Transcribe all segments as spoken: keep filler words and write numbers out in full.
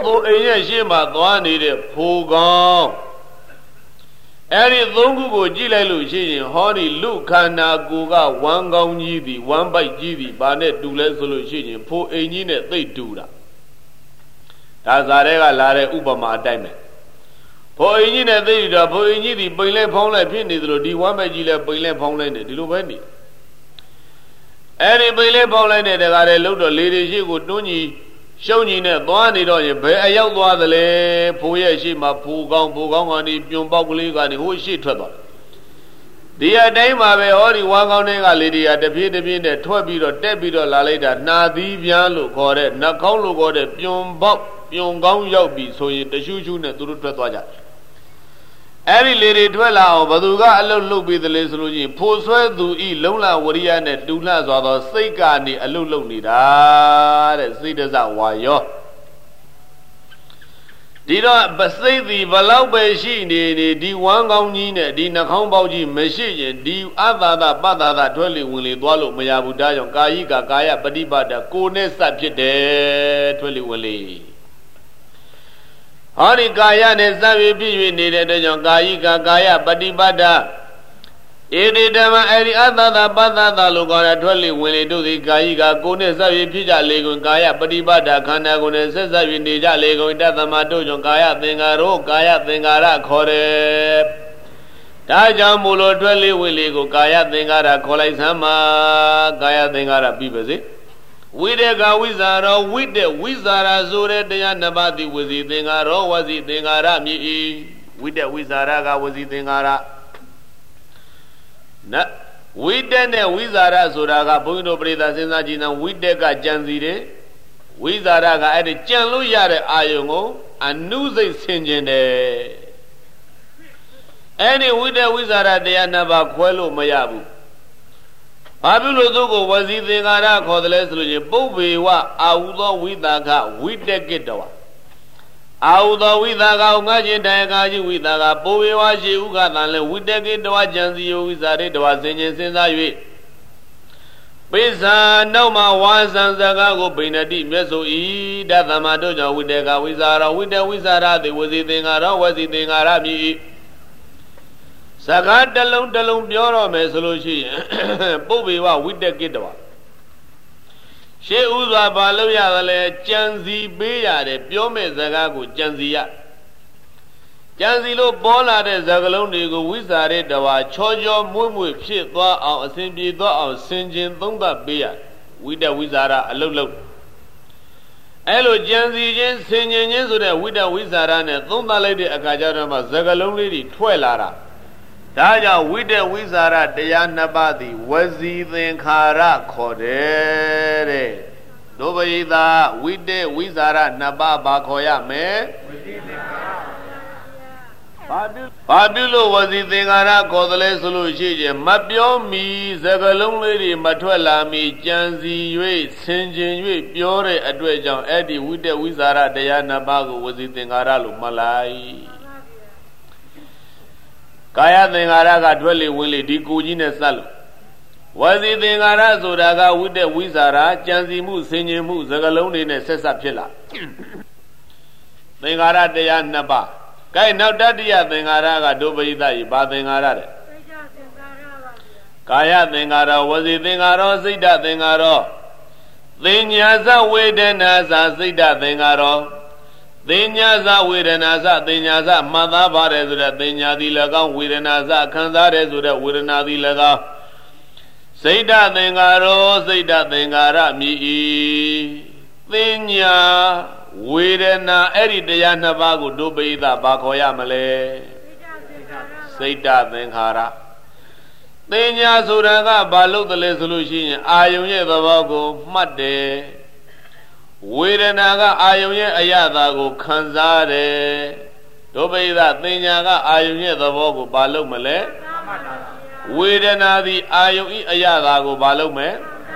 ကိုအိမ်ရဲ့ရှေ့မှာသွားနေတဲ့ဖိုးကောင်းအဲ့ဒီသုံးခုကိုကြည့်လိုက်လို့ရှိရင်ဟောဒီလူခန္ဓာကိုယ်ကဝမ်းကောင်းကြီးသည်ဝမ်းပိုက်ကြီးသည်ဘာနဲ့တူလဲဆိုလို့ရှိရင်ဖိုးအိမ်ကြီးနဲ့သိပ်တူတာဒါဇာတဲ့ကလာတဲ့ဥပမာအတိုင်းပဲဖိုးအိမ်ကြီးနဲ့သိပ်တူတာဖိုးအိမ်ကြီးသည်ပိန်လဲဖောင်းလဲဖြစ်နေသလိုဒီဝမ်းပိုက်ကြီးလဲပိန်လဲဖောင်းလဲနေဒီလိုပဲနေအဲ့ဒီပိန်လဲဖောင်းလဲနေတကားလေလှုပ်တော့လေတွေရှိကိုတွန်းကြီးရှုံးကြီးနဲ့သွားနေတော့ရင်ဘယ်အရောက်သွားသလဲဖိုးရဲ့ရှိမှဖိုးကောင်းဖိုးကောင်းကနေပြုံပေါက်ကလေးကနေဟိုရှိထွက်သွားဒီအတိုင်းမှာပဲဟောဒီဝါကောင်းတွေကလေတွေကတပြေးတပြေးနဲ့ထွက်ပြီးတော့တက်ပြီးတော့လာလိုက်တာနှာသီးပြားလို့ခေါ်တဲ့နှာခေါင်းလို့ခေါ်တဲ့ပြုံပေါက်ပြုံကောင်းရောက်ပြီဆိုရင်တရှူးရှူးနဲ့သူတို့ထွက်သွားကြတယ်အဲ့ဒီလေတွေထွက်လာအောင်ဘသူကအလုတ်လုတ်ပြီးသလဲဆိုလို့ရှိရင်ဖိုးဆွဲသူဤလုံလဝရိယနဲ့တူလှစွာသောစိတ်ကနေအလုတ်လုတ်နေတာတဲ့စိတ်တစဝါယောဒီတော့ပစိတ်သည်ဘလောက်ပဲရှိနေနေဒီဝမ်းကောင်းကြီးနဲ့ဒီနှာခေါင်းပေါက်ကြီးမရှိရင်ဒီအတ္တသာပတ္တသာထွက်လေဝင်လေသွားလို့မရဘူးဒါကြောင့်ကာယိကကာယပฏิပတ်တာကိုယ်နဲ့စပ်ဖြစ်တယ်ထွက်လေဝင်လေဟောဒီကာယနဲ့စပ်ပြီးဖြစ်၍နေတဲ့အတွက်ကြောင့်ကာယိကကာယပฏิပတ်တာဧတိဓမ္မအဲ့ဒီအတ္တသာပတ္တသာလို့ခေါ်တာထွက်လေဝင်လေတို့သည်ကာယိကကိုယ်နဲ့စပ်ပြီးဖြစ်ကြလေကုန်ကာယပฏิပတ်တာခန္ဓာကိုယ်နဲ့ဆက်စပ်ပြီးနေကြလေကုန်တသမတို့ကြောင့်ကာယသင်္ခါရောကာယသင်္ခါရခေါ်တယ်ဒါကြောင့်မူလို့ထွက်လေဝင်လေကိုကာယသင်္ခါရခေါ်လိုက်စမ်းပါကာယသင်္ခါရပြီးပါစေဝိတေကဝိဇာရောဝိတေဝိဇာရဆိုတဲ့တရားနှစ်ပါးသည်ဝစီသင်္ခါရောဝစီသင်္ခါရမြည်၏ဝိတေဝိဇာရကဝစီသင်္ခါရနဝိတေနဲ့ဝိဇာရဆိုတာကဘုန်းကြီးတို့ပရိသတ်စဉ်းစားကြည့်နေဝိတေကကြံစီတယ်ဝိဇာရကအဲ့ဒီကြံလို့ရတဲ့အာယုံကိုအနုစိတ်ဆင်ခြင်းတယ်အဲ့ဒီဝိတေဝိဇာရတရားနှစ်ပါးခွဲလို့မရဘူးဘာဖြစ်လို့သူ့ကိုဝစီသင်္ခါရခေါ်တယ်လဲဆိုလို့ချင်းပုပ္ပေဝအာဟုသောဝိသကဝိတကိတဝအာဟုသောဝိသကငါချင်းတိုင်ကာကြီးဝိသကပုပ္ပေဝရှိဥက္ကတံလဲဝိတကိတဝကြံစီယောဝိဇာရိတဝဆင်ခြင်းစဉ်းစား၍ပိဿာနောက်မှာဝါဇံစကားကိုဗိနတိမျက်ဆိုဤတသမတို့ကြောင့်ဝိတေကဝိဇာရဝိတေဝိဇာရတိဝစီသင်္ခါရဝစီသင်္ခါရမြည်စကားတစ်လုံးတစ်လုံးပြောတော့မယ်ဆိုလို့ရှိရင်ပုပ္ပေဝဝိတကိတဝရှေးဥစွာဘာလို့ရသလဲကြံစီပေးရတယ်ပြောမဲ့စကားကိုကြံစီရကြံစီလို့ပေါ်လာတဲ့စကားလုံးတွေကိုဝိဇာရတဝါချောချောမွေ့မွေ့ဖြစ်သွားအောင်အစဉ်ပြေသွားအောင်ဆင်ခြင်သုံးသပ်ပေးရဝိတဝိဇာရအလုတ်လုတ်အဲ့လိုကြံစီခြင်းဆင်ခြင်ခြင်းဆိုတဲ့ဝိတဝိဇာရနဲ့သုံးသပ်လိုက်တဲ့အခါကျတော့မှစကားလုံးလေးတွေထွက်လာတာဒါကြောင့်ဝိတေဝိဇာရတရားနှစ်ပါးသည်ဝစီသင်္ခါရခေါ်တယ်တဲ့ဒုပယိသာဝိတေဝိဇာရနှစ်ပါးဘာခေါ်ရမလဲဝစီသင်္ခါရဘာပြုဘာပြုလို့ဝစီသင်္ခါရခေါ်တယ်လဲဆိုလို့ရှိရင်မပြောမီစကားလုံးလေးတွေမထွက်လာမီကြံစီ၍ဆင်ခြင်၍ပြောတဲ့အတွက်ကြောင့်အဲ့ဒီဝိတေဝိဇာရတရားနှစ်ပါးကိုဝစီသင်္ခါရလို့မှတ်လိုက်ကာယသင်္ခါရကထွက်လေဝင်လေဒီကိုကြီးနဲ့စပ်လို့ဝစီသင်္ခါရဆိုတာကဝိတ္တဝိဇာရကြံစီမှုဆင်ခြင်မှုစကလုံးတွေနဲ့ဆက်ဆက်ဖြစ်လာသင်္ခါရတရားနှစ်ပါးကဲနောက်တတိယသင်္ခါရကဒုပရိသယေဘာသင်္ခါရတဲ့ကာယသင်္ခါရဝစီသင်္ခါရစိတ်တသင်္ခါရသင်ညာဇဝေဒနာဇစိတ်တသင်္ခါရသင်ညာဇဝေဒနာဇသင်ညာဇမှတ်သားပါတယ်ဆိုတဲ့သင်ညာသည်၎င်းဝေဒနာဇခံစားတယ်ဆိုတဲ့ဝေဒနာသည်၎င်းစိတ်တသင်္ခါရောစိတ်တသင်္ခါရမြည်၏သင်ညာဝေဒနာအဲ့ဒီတရားနှစ်ပါးကိုဒုပိသဘာခေါ်ရမလဲစိတ်တသင်္ခါရသင်ညာဆိုတာကဘာလို့တလဲဆိုလို့ရှိရင်အာယုံရဲ့သဘောကိုမှတ်တယ်ဝေဒနာကအာယုံရဲ့အရသာကိုခံစားတယ်ဒုပိသသင်ညာကအာယုံရဲ့သဘောကိုဘာလို့မလဲဝေဒနာသည်အာယုံဤအရသာကိုဘာလို့မဲ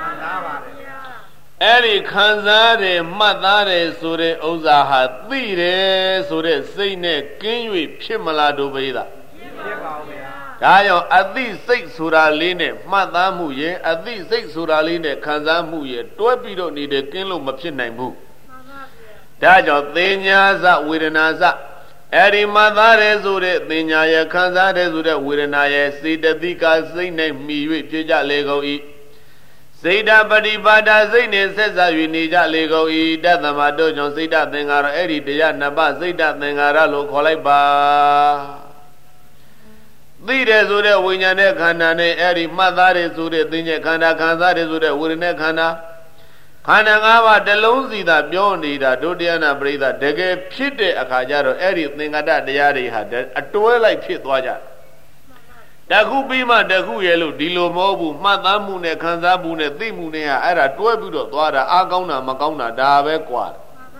အဲ့ဒီခံစားတယ်မှတ်သားတယ်ဆိုတဲ့ဥစ္စာဟာသိတယ်ဆိုတဲ့စိတ်နဲ့ကင်း၍ဖြစ်မလားဒုပိသဖြစ်ပါဘူးဗျာဒါကြောင့်အသိစိတ်ဆိုတာလေးနဲ့မှတ်သားမှုရဲ့အသိစိတ်ဆိုတာလေးနဲ့ခံစားမှုရဲ့တွဲပြီးတော့နေတဲ့ကင်းလို့မဖြစ်နိုင်ဘူးဒဒါကြောင့်သင်ညာစဝေဒနာစအဲ့ဒီမှသားရဲဆိုတဲ့သင်ညာရဲ့ခံစားတဲ့ဆိုတဲ့ဝေဒနာရဲ့စေတသိကစိတ်နဲ့မှီ၍ဖြစ်ကြလေကုန်၏စိတ်ဓာပฏิပါဒစိတ်နဲ့ဆက်စား၍နေကြလေကုန်၏တသမတို့ကြောင့်စိတ်ဓာသင်္ခါရအဲ့ဒီတရားနှစ်ပါးစိတ်ဓာသင်္ခါရလို့ခေါ်လိုက်ပါသိတယ်ဆိုတဲ့ဝိညာဉ်နဲ့ခန္ဓာနဲ့အဲ့ဒီမှတ်သားတယ်ဆိုတဲ့သင်္ကြန်ခန္ဓာခံစားတယ်ဆိုတဲ့ဝေဒနာခန္ဓာခန္ဓာ၅ပါးတစ်လုံးစီသာပြောနေတာဒုတိယနာပရိသတကယ်ဖြစ်တဲ့အခါကျတော့အဲ့ဒီသင်္ကတတရားတွေဟာအတွဲလိုက်ဖြစ်သွားကြတခုပြီးမှတခုရဲ့လို့ဒီလိုမဟုတ်ဘူးမှတ်သားမှုနဲ့ခံစားမှုနဲ့သိမှုနဲ့ဟာအဲ့ဒါတွဲပြီးတော့သွားတာအားကောင်းတာမကောင်းတာဒါပဲကွာ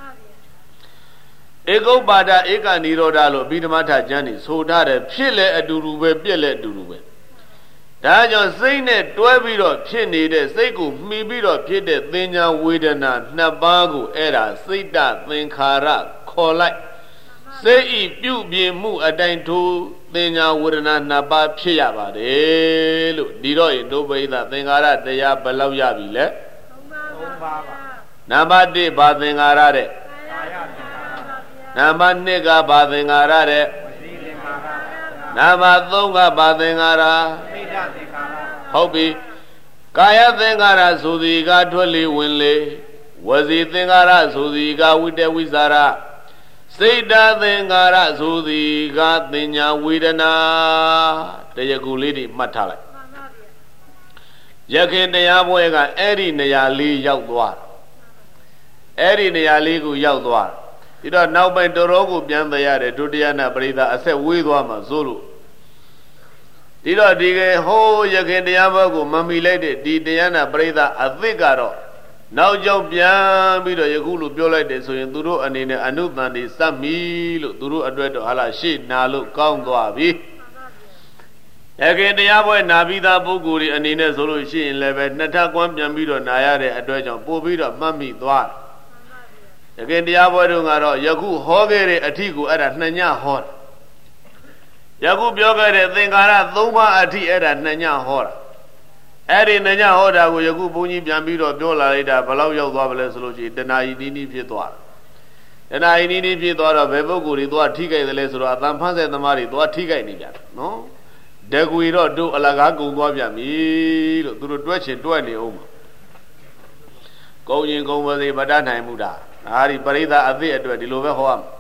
ဧကုပ္ပါဒဧကနိရောဓလို့အဘိဓမ္မာထကျမ်းနေဆိုထားတယ်ဖြစ်လဲအတူတူပဲပြက်လဲအတူတူပဲဒါကြောင့်စိတ်နဲ့တွဲပြီးတော့ဖြစ်နေတဲ့စိတ်ကိုမှီပြီးတော့ဖြစ်တဲ့သင်ညာဝေဒနာနှစ်ပါးကိုအဲ့ဒါစိတ်တသင်္ခါရခေါ်လိုက်စိတ်ဤပြုပြင်မှုအတိုင်းထိုသင်ညာဝေဒနာနှစ်ပါးဖြစ်ရပါတယ်လို့ဒီတော့ရင်ဒုပ္ပိသသင်္ခါရတရားဘယ်လောက်ရပြီလဲသုံးပါးပါနံပါတ်တစ်ဘာသင်္ခါရတဲ့နံပါတ်နှစ်ကဘာသင်္ခါရတဲ့နံပါတ်သုံးကဘာသင်္ခါရဟုတ်ပြီကာယသင်္ခါရဆိုသည်ကထွက်လေဝင်လေဝစီသင်္ခါရဆိုသည်ကဝိတဝိသရာစိတ်ဓာသင်္ခါရဆိုသည်ကသင်ညာဝေဒနာတရားကူလေးတွေမှတ်ထားလိုက်ယခင်တရားပွဲကအဲ့ဒီနေရာလေးရောက်သွားအဲ့ဒီနေရာလေးကိုရောက်သွားဒီတော့နောက်ပိုင်းတော်တော်ကိုပြန်သက်ရတဲ့ဒုတိယနာပရိသအဆက်ဝေးသွားမှစိုးလို့ဒီတော့ဒီကဟိုးယခင်တရားဘောကိုမမီလိုက်တဲ့ဒီတရားနာပရိသအသစ်ကတော့နောက်ကြောင့်ပြန်ပြီးတော့ယခုလိုပြောလိုက်တယ်ဆိုရင်သူတို့အနေနဲ့အနုတန်တွေစပ်မီလို့သူတို့အတွက်တော့ဟာလားရှေ့နာလို့ကောင်းသွားပြီယခင်တရားပွဲနာပြီးသားပုဂ္ဂိုလ်တွေအနေနဲ့ဆိုလို့ရှိရင်လည်းပဲနှစ်ထပ်ကွမ်းပြန်ပြီးတော့နာရတဲ့အတွက်ကြောင့်ပို့ပြီးတော့မှတ်မိသွားယခင်တရားပွဲတို့ကတော့ယခုဟောခဲ့တဲ့အထီကိုအဲ့ဒါနှစ်ညဟောတာယခုပြောခဲ့တဲ့သင်္ခါရသုံးပါးအထိအဲ့ဒါနှစ်ညဟောတာအဲ့ဒီနှစ်ညဟောတာကိုယခုဘုန်းကြီးပြန်ပြီးတော့ပြောလာလိုက်တာဘယ်လောက်ရောက်သွားပါလဲဆိုလို့ရှိရင်တဏှာဤနီးနီးဖြစ်သွားတယ်တဏှာဤနီးနီးဖြစ်သွားတော့ဘယ်ပုဂ္ဂိုလ်တွေသွားထိကြိုက်တယ်လဲဆိုတော့အတန်ဖန်းတဲ့သမားတွေသွားထိကြိုက်နေကြတယ်နော်တကွေတော့တို့အလကားကုံသွားပြန်ပြီလို့သူတို့တွဲချင်တွဲနေအောင်ကုံရင်ကုံပါစေမတတ်နိုင်မှုတာဒါဒီပရိသအသည့်အတွက်ဒီလိုပဲဟောရမှာ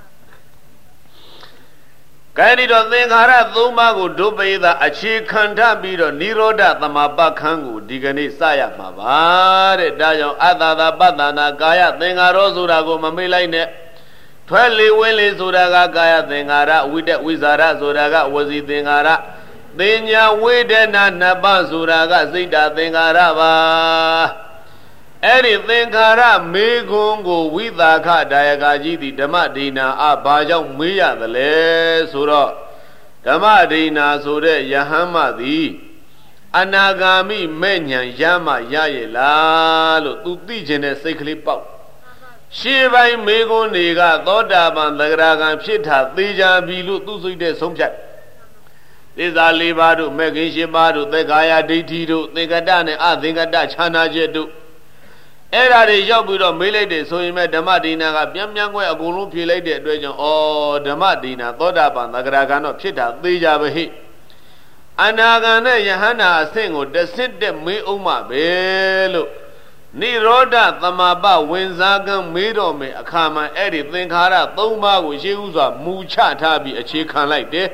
ကဲဒီတော့သင်္ခါရသုံးပါးကိုဒုပိသအခြေခံထားပြီးတော့និရောဓသမပခန်းကိုဒီကနေ့စရမှာပါတဲ့ဒါကြောင့်အတ္တသာပတ္တနာကာယသင်္ခါရောဆိုတာကိုမမေ့လိုက်နဲ့ထွက်လေဝင်လေဆိုတာကကာယသင်္ခါရဝိတ္တဝိဇာရဆိုတာကဝစီသင်္ခါရသင်ညာဝေဒနာနှစ်ပါးဆိုတာကစိတ်ဓာသင်္ခါရပါအဲ့ဒီသင်္ခါရမေခွန်းကိုဝိသခဒါယကကြီးသည်ဓမ္မဒိနာအဘာကြောင့်မေးရသလဲဆိုတော့ဓမ္မဒိနာဆိုတဲ့ယဟန်မသည်အနာဂါမိမဲ့ညာရမရရဲ့လားလို့သူသိခြင်းနဲ့စိတ်ကလေးပေါက်ရှေးပိုင်းမေခွန်းတွေကသောတာပန်သဂရာဂံဖြစ်တာသေချာပြီလို့သူစိတ်တဲ့ဆုံးဖြတ်သစ္စာလေးပါးတို့မဲ့ခင်ရှင်ပါးတို့သက်္ကာယဒိဋ္ဌိတို့သင်္ကတနဲ့အသင်္ကတခြားနာချက်တို့အဲ့ဒါတွေရောက်ပြီးတော့မေးလိုက်တယ်ဆိုရင်မဲ့ဓမ္မဒိနာကပြန်ပြန်ခွဲအကုန်လုံးဖြေလိုက်တဲ့အတွက်ကြောင့်ဩဓမ္မဒိနာသောတာပန်သဂရာဂံတော့ဖြစ်တာသေချာပဲဟိအနာဂံနဲ့ယဟန္တာအဆင့်ကိုတဆင့်တက်မေးအောင်မှပဲလို့နိရောဓသမပဝင်စားကံမေးတော်မယ်အခါမှအဲ့ဒီသင်္ခါရသုံးပါးကိုရှေးဥစွာမူချထားပြီးအခြေခံလိုက်တယ်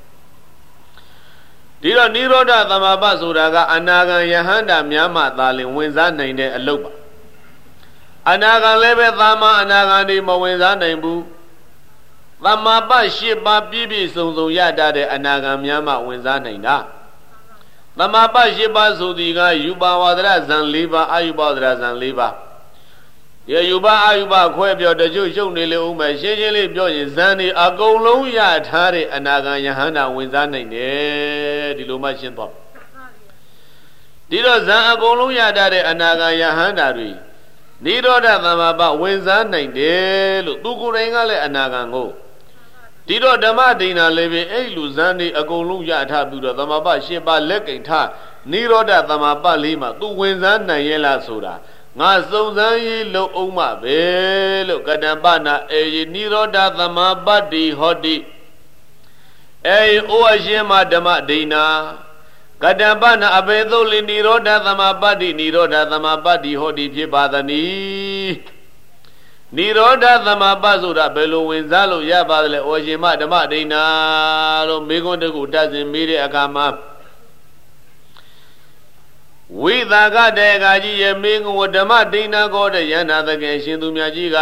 ဒီတော့နိရောဓသမပဆိုတာကအနာဂံယဟန္တာများမှသာလင်ဝင်စားနိုင်တဲ့အလုပ်ပါအနာဂံလည်းပဲသာမအနာဂံဒီမဝင်စားနိုင်ဘူးသမပရှစ်ပါးပြည့်ပြည့်စုံစုံရတတ်တဲ့အနာဂံများမှဝင်စားနိုင်တာသမပရှစ်ပါးဆိုသည်ကယူပါဝဒရဇံ၄ပါးအာယုဘဝဒရဇံ၄ပါးဒီယူပါအာယုဘခွဲပြောတချို့ရှုပ်နေလေဦးမယ်ရှင်းရှင်းလေးပြောရင်ဇံဒီအကုန်လုံးရထားတဲ့အနာဂံယဟန္တာဝင်စားနိုင်တယ်ဒီလိုမှရှင်းသွားဒီတော့ဇံအကုန်လုံးရတတ်တဲ့အနာဂံယဟန္တာတွေနိရောဓသမပဝင်စားနိုင်တယ်လို့သူကိုယ်တိုင်ကလည်းအနာဂံကိုဒီတော့ဓမ္မဒိနာလည်းပဲအဲ့လူဇန်နေအကုန်လုံးရထားပြီးတော့သမပရှင်းပါလက်ကင်ထားနိရောဓသမပလေးမှာသူဝင်စားနိုင်ရဲ့လားဆိုတာငါစုံစမ်းရေးလုံအောင်မပဲလို့ကတံပနာအေနိရောဓသမပတ္တိဟောတိအေဩအရှင်မဓမ္မဒိဏကတံပနာအဘေသုလိနိရောဓသမပတ္တိနိရောဓသမပတ္တိဟောတိဖြစ်ပါသနီနိရောဓသမပဆိုတာဘယ်လိုဝင်စားလို့ရပါသလဲဩရှင်မဓမ္မဒိဏလို့မေခွန်းတကူတတ်စဉ်မေးတဲ့အခါမှာဝိသကတေကကြီးရဲ့မေငဝဓမ္မဒိဏကောတဲ့ယန္တာသကေရှင်သူမြတ်ကြီးက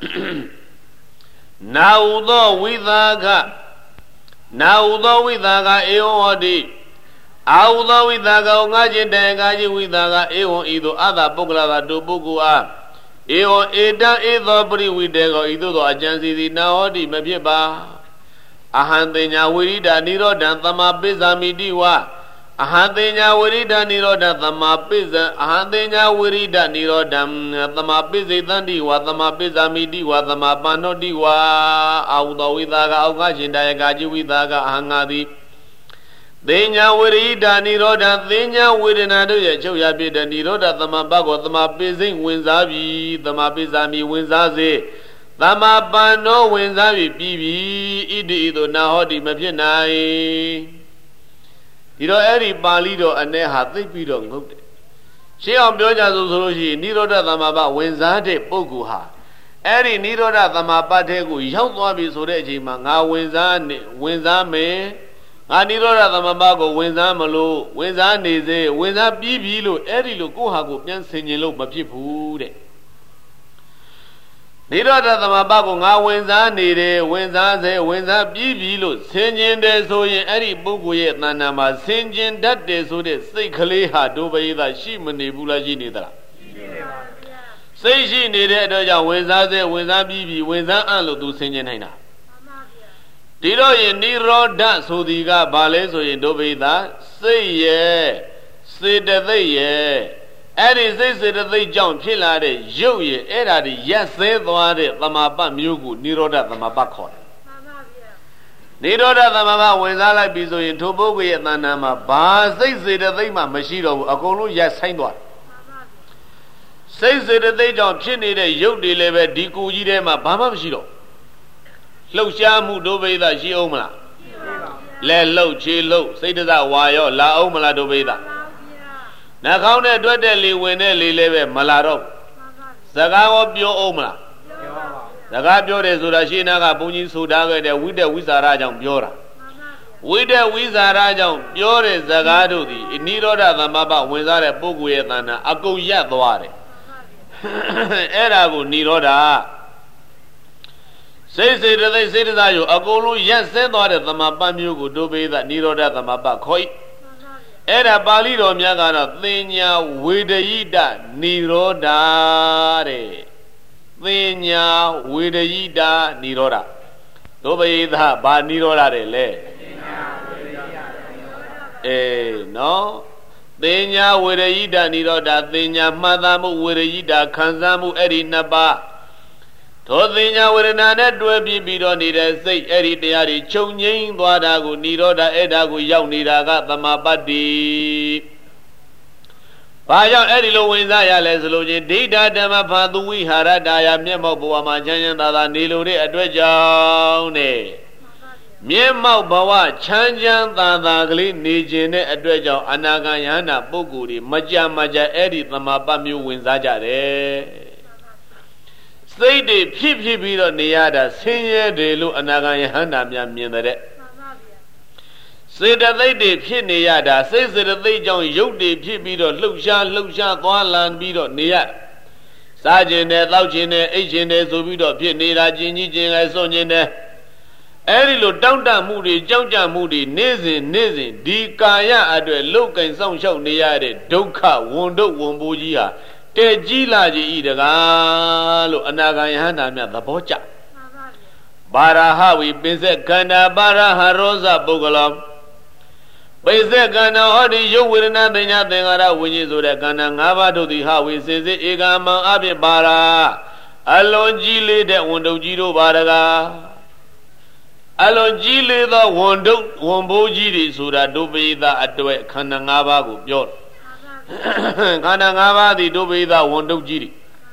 နာဟုသောဝိသကနာဟုသောဝိသကဧဝံဟောတိအာဟုသောဝိသကငါချင်းတေကကြီးဝိသကဧဝံဤသို့အတ္တပုဂ္ဂလကတို့ပုဂ္ဂိုလ်အားဧဝံဧတံဧသောပရိဝိတေကောဤသို့သောအကျဉ်းစီသည်နာဟောတိမဖြစ်ပါအဟံတေညာဝိရိဒာနိရောဓံသမပိဇာမိတိဝအဟံတေညာဝိရိဒာနိရောဓသမပိဇံအဟံတေညာဝိရိဒာနိရောဓံသမပိစေတံတိဝသမပိဇာမိတိဝသမပန္နောတိဝအာဟုသောဝိသကအောက်ကရှင်တယကจิဝိသကအဟံငါသည်တေညာဝိရိဒာနိရောဓသေညာဝေဒနာတို့ရဲ့ချုပ်ရဖြစ်တဲ့နိရောဓသမပကောသမပိစိတ်ဝင်စားပြီသမပိဇာမိဝင်စားစေသမပန္နောဝင်စားပြီပြီးပြီဣတိဣသောနာဟောတိမဖြစ်နိုင်ဒီတော့အဲ့ဒီပါဠိတော်အ ਨੇ ဟာသိပြီးတော့ငုတ်တယ်ရှင်းအောင်ပြောကြဆိုဆိုလို့ရှိရင်နိရောဓသမပဝင်စားတဲ့ပုဂ္ဂိုလ်ဟာအဲ့ဒီနိရောဓသမပတဲ့ကိုရောက်သွားပြီဆိုတဲ့အချိန်မှာငါဝင်စားနေဝင်စားမယ်ငါနိရောဓသမပကိုဝင်စားမလို့ဝင်စားနေစေဝင်စားပြီးပြီလို့အဲ့ဒီလိုကိုယ့်ဟာကိုပြန်ဆင်ခြင်လို့မဖြစ်ဘူးတဲ့နိရောဓသမပကိုငါဝင်စားနေတယ်ဝင်စားစေဝင်စားပြီးပြီလို့ဆင်ခြင်တယ်ဆိုရင်အဲ့ဒီပုဂ္ဂိုလ်ရဲ့တဏ္ဍာမှာဆင်ခြင်တတ်တယ်ဆိုတဲ့စိတ်ကလေးဟာဒုပရိသရှိမနေဘူးလားရှိနေသလားရှိနေပါဗျာစိတ်ရှိနေတဲ့အတွက်ကြောင့်ဝင်စားစေဝင်စားပြီးပြီဝင်စားအံ့လို့သူဆင်ခြင်နိုင်တာဒီတော့ရင်နိရောဓဆိုဒီကဘာလဲဆိုရင်ဒုပရိသစိတ်ရဲ့စေတသိက်ရဲ့အဲ့ဒီစိတ်စေတသိက်ကြောင့်ဖြစ်လာတဲ့ရုပ်ရဲ့အဲ့ဒါဒီရက်စဲသွားတဲ့သမပမျိုးကိုနိရောဓသမပခေါ်တယ်မှန်ပါဗျာနိရောဓသမပဝင်စားလိုက်ပြီဆိုရင်ထိုပုဂ္ဂိုလ်ရဲ့တဏ္ဍာမှာဘာစိတ်စေတသိက်မှမရှိတော့ဘူးအကုန်လုံးရက်ဆိုင်သွားတယ်မှန်ပါဗျာစိတ်စေတသိက်ကြောင့်ဖြစ်နေတဲ့ရုပ်တွေလည်းပဲဒီကိုယ်ကြီးထဲမှာဘာမှမရှိတော့လှုပ်ရှားမှုဒုပရိသရှိအောင်မလားရှိပါဘူးလဲလှုပ်ခြေလှုပ်စိတ်တစဝါရောလာအောင်မလားဒုပရိသနှာခေါင်းနဲ့တွက်တဲ့လေဝင်တဲ့လေလည်းပဲမလာတော့စကားကိုပြောအောင်မလားပြောပါဘူးစကားပြောတယ်ဆိုတာရှင်းနာကဘုန်းကြီးဆိုထားခဲ့တဲ့ဝိတက်ဝိစာရကြောင့်ပြောတာဝိတက်ဝိစာရကြောင့်ပြောတဲ့စကားတို့သည်နိရောဓသမပဝင်စားတဲ့ပုဂ္ဂိုလ်ရဲ့တဏ္ဍာအကုန်ရပ်သွားတယ်အဲ့ဒါကိုနိရောဓစိတ်စေတသိက်စေတသာယုအကုန်လုံးရက်စဲသွားတဲ့သမပမျိုးကိုဒုပိသနိရောဓသမပခေါ်၏အဲ့ဒါပါဠိတော်များကတော့သင်ညာဝေဒယိတနိရောဓတဲ့သင်ညာဝေဒယိတနိရောဓဒုပိသဘာနိရောဓတဲ့လဲသင်ညာဝေဒယိတနိရောဓအေးနော်သင်ညာဝေဒယိတနိရောဓသင်ညာမှတ်သားမှုဝေဒယိတခံစားမှုအဲ့ဒီနှစ်ပါးသောသင်ညာဝေဒနာနဲ့တွဲပြီးပြီးတော့နေတဲ့စိတ်အဲ့ဒီတရားတွေချုပ်ငြိမ်းသွားတာကိုနိရောဓအဲ့ဒါကိုရောက်နေတာကသမပတ္တိ။ဘာကြောင့်အဲ့ဒီလိုဝင်စားရလဲဆိုလို့ချင်းဒိဋ္ဌဓမ္မဖာသူဝိဟာရတာယမျက်မှောက်ဘဝမှာချမ်းချမ်းသာသာနေလို့တဲ့အတွက်ကြောင့်တဲ့မျက်မှောက်ဘဝချမ်းချမ်းသာသာကလေးနေခြင်းတဲ့အတွက်ကြောင့်အနာဂံယဟနာပုဂ္ဂိုလ်တွေမကြမကြအဲ့ဒီသမပတ္မျိုးဝင်စားကြတယ်။စိတ်တွေဖြစ်ဖြစ်ပြီးတော့နေရတာဆင်းရဲတယ်လို့အနာဂံယဟန္တာများမြင်တဲ့စေတသိက်တွေဖြစ်နေရတာစိတ်စေတသိက်ကြောင့်ရုပ်တွေဖြစ်ပြီးတော့လှုပ်ရှားလှုပ်ရှားသွားလန်ပြီးတော့နေရစားခြင်းနဲ့တောက်ခြင်းနဲ့အိပ်ခြင်းနဲ့ဆိုပြီးတော့ဖြစ်နေတာကျင်ကြီးကျင်ငယ်စွန့်ခြင်းနဲ့အဲ့ဒီလိုတောင့်တမှုတွေကြောက်ကြမှုတွေနေ့စဉ်နေ့စဉ်ဒီကာယအတွက်လုတ်ကင်ဆောင်ရှောက်နေရတဲ့ဒုက္ခဝန်တုပ်ဝန်ပိုးကြီးဟာတဲ့ကြီးလာကြီးဤတကားလို့အနာဂံယဟန္တာများသဘောကျပါရဟဝိပိစက္ခန္ဓာပါရဟရောဇပုဂ္ဂလောပိစက္ခန္ဓာဟောဒီယုတ်ဝေဒနာသင်ညာသင်္ခါရဝိညာဉ်ဆိုတဲ့ခန္ဓာ၅ပါးတို့သည်ဟဝိစေစေဧကမံအဖြစ်ပါရအလွန်ကြီးလေးတဲ့ဝန်တုပ်ကြီးတို့ပါတကားအလွန်ကြီးလေးသောဝန်တုပ်ဝန်ဘိုးကြီးတွေဆိုတာဒုပိသအတွက်ခန္ဓာ၅ပါးကိုပြောတယ်ခန္ဓာ၅ပါးသည်ဒုပိသဝန္တုကြီး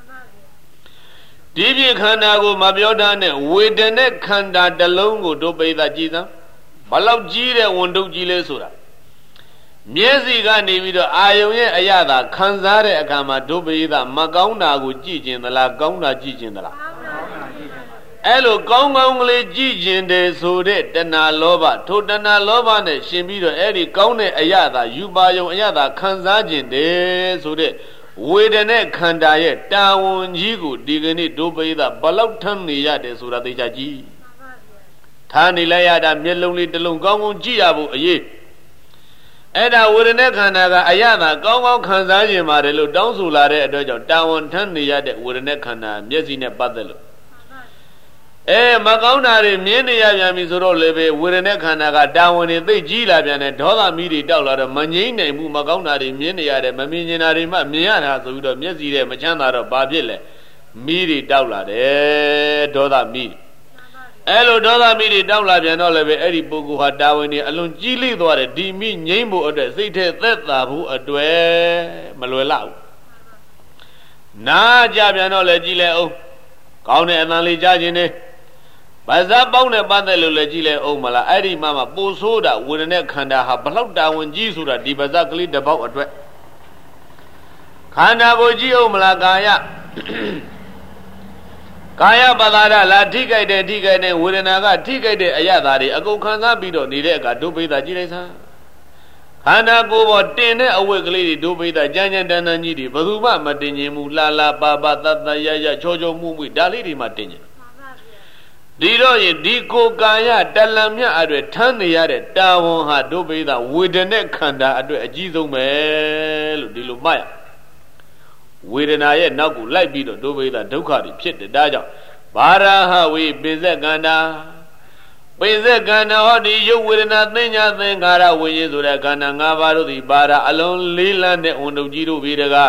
ဒီပြခန္ဓာကိုမပြောတတ်နဲ့ဝေဒနဲ့ခန္ဓာတစ်လုံးကိုဒုပိသကြည်စမ်းဘလောက်ကြီးတဲ့ဝန္တုကြီးလဲဆိုတာမျက်စိကနေပြီးတော့အာယုံရဲ့အရသာခံစားတဲ့အခါမှာဒုပိသမကောင်းတာကိုကြည့်ကျင်သလားကောင်းတာကြည့်ကျင်သလားအဲ့လိုကောင်းကောင်းကလေးကြည့်ကျင်တယ်ဆိုတဲ့တဏှာလောဘထိုတဏှာလောဘနဲ့ရှင်ပြီးတော့အဲ့ဒီကောင်းတဲ့အရသာယူပါယုံအရသာခံစားကျင်တယ်ဆိုတဲ့ဝေဒနဲ့ခန္ဓာရဲ့တာဝန်ကြီးကိုဒီကနေ့ဒုပိသဘလောက်ထမ်းနေရတယ်ဆိုတာသိချကြည့်ထားနေလိုက်ရတာမျက်လုံးလေးတစ်လုံးကောင်းကောင်းကြည့်ရဖို့အရေးအဲ့ဒါဝေဒနဲ့ခန္ဓာကအရသာကောင်းကောင်းခံစားခြင်းပါတယ်လို့တောင်းဆိုလာတဲ့အတွက်ကြောင့်တာဝန်ထမ်းနေရတဲ့ဝေဒနဲ့ခန္ဓာမျက်စိနဲ့ပတ်သက်လို့အဲမကောင်းတာတွေမြင်နေရပြန်ပြီဆိုတော့လည်းပဲဝေဒနဲ့ခန္ဓာကတာဝန်တွေသိကြီးလာပြန်တယ်ဒေါသမီးတွေတောက်လာတော့မငြိမ့်နိုင်ဘူးမကောင်းတာတွေမြင်နေရတယ်မမြင်ကျင်တာတွေမှမြင်ရတာဆိုပြီးတော့မျက်စိနဲ့မချမ်းသာတော့ဘာဖြစ်လဲမီးတွေတောက်လာတယ်ဒေါသမီးအဲလိုဒေါသမီးတွေတောက်လာပြန်တော့လည်းပဲအဲ့ဒီပုဂ္ဂိုလ်ဟာတာဝန်တွေအလွန်ကြီးလိသွားတယ်ဒီမိငြိမ့်ဖို့အတွက်စိတ်ထဲသက်သာဖို့အတွက်မလွယ်လောက်နာကြပြန်တော့လည်းကြည်လဲအောင်ကောင်းတဲ့အသံလေးကြားခြင်းနဲ့ဘာသာပေါင်းနဲ့ပတ်သက်လို့လည်းကြည်လဲအောင်မလားအဲ့ဒီမှမှပိုဆိုးတာဝေဒနဲ့ခန္ဓာဟာဘလောက်တာဝန်ကြီးဆိုတာဒီဘာသာကလေးတစ်ပေါက်အတွက်ခန္ဓာကိုကြည့်အောင်မလားကာယကာယပဒါရလာထိကြိုက်တယ်ထိကြိုက်တယ်ဝေဒနာကထိကြိုက်တဲ့အရသာတွေအကုန်ခံစားပြီးတော့နေတဲ့အခါဒုပိသကြည့်လိုက်စားခန္ဓာကိုယ်ပေါ်တင်တဲ့အဝတ်ကလေးတွေဒုပိသကြမ်းကြမ်းတန်းတန်းကြီးတွေဘယ်သူမှမတင်ခြင်းဘူးလာလာပါပါတတရရချောချောမှုမှုဒါလေးတွေမှတင်ခြင်းဒီတော့ရင်ဒီကိုယ်ကာယတလံမြတ်အတွက်ထမ်းနေရတဲ့တာဝန်ဟာဒုပိသဝေဒနဲ့ခန္ဓာအတွက်အကြီးဆုံးပဲလို့ဒီလိုမှတ်ရဝေဒနာရဲ့နောက်ကိုလိုက်ပြီးတော့ဒုပိသဒုက္ခတွေဖြစ်တယ်ဒါကြောင့်ဘာရဟဝိပိစက်ကန္တာပိစက်ကန္တာဟောဒီရုပ်ဝေဒနာသင်ညာသင်္ခါရဝိညာဉ်ဆိုတဲ့ခန္ဓာ၅ပါးတို့သည်ဘာရအလုံးလေးလံတဲ့ဝန်တုကြီးတို့ပြီးတကား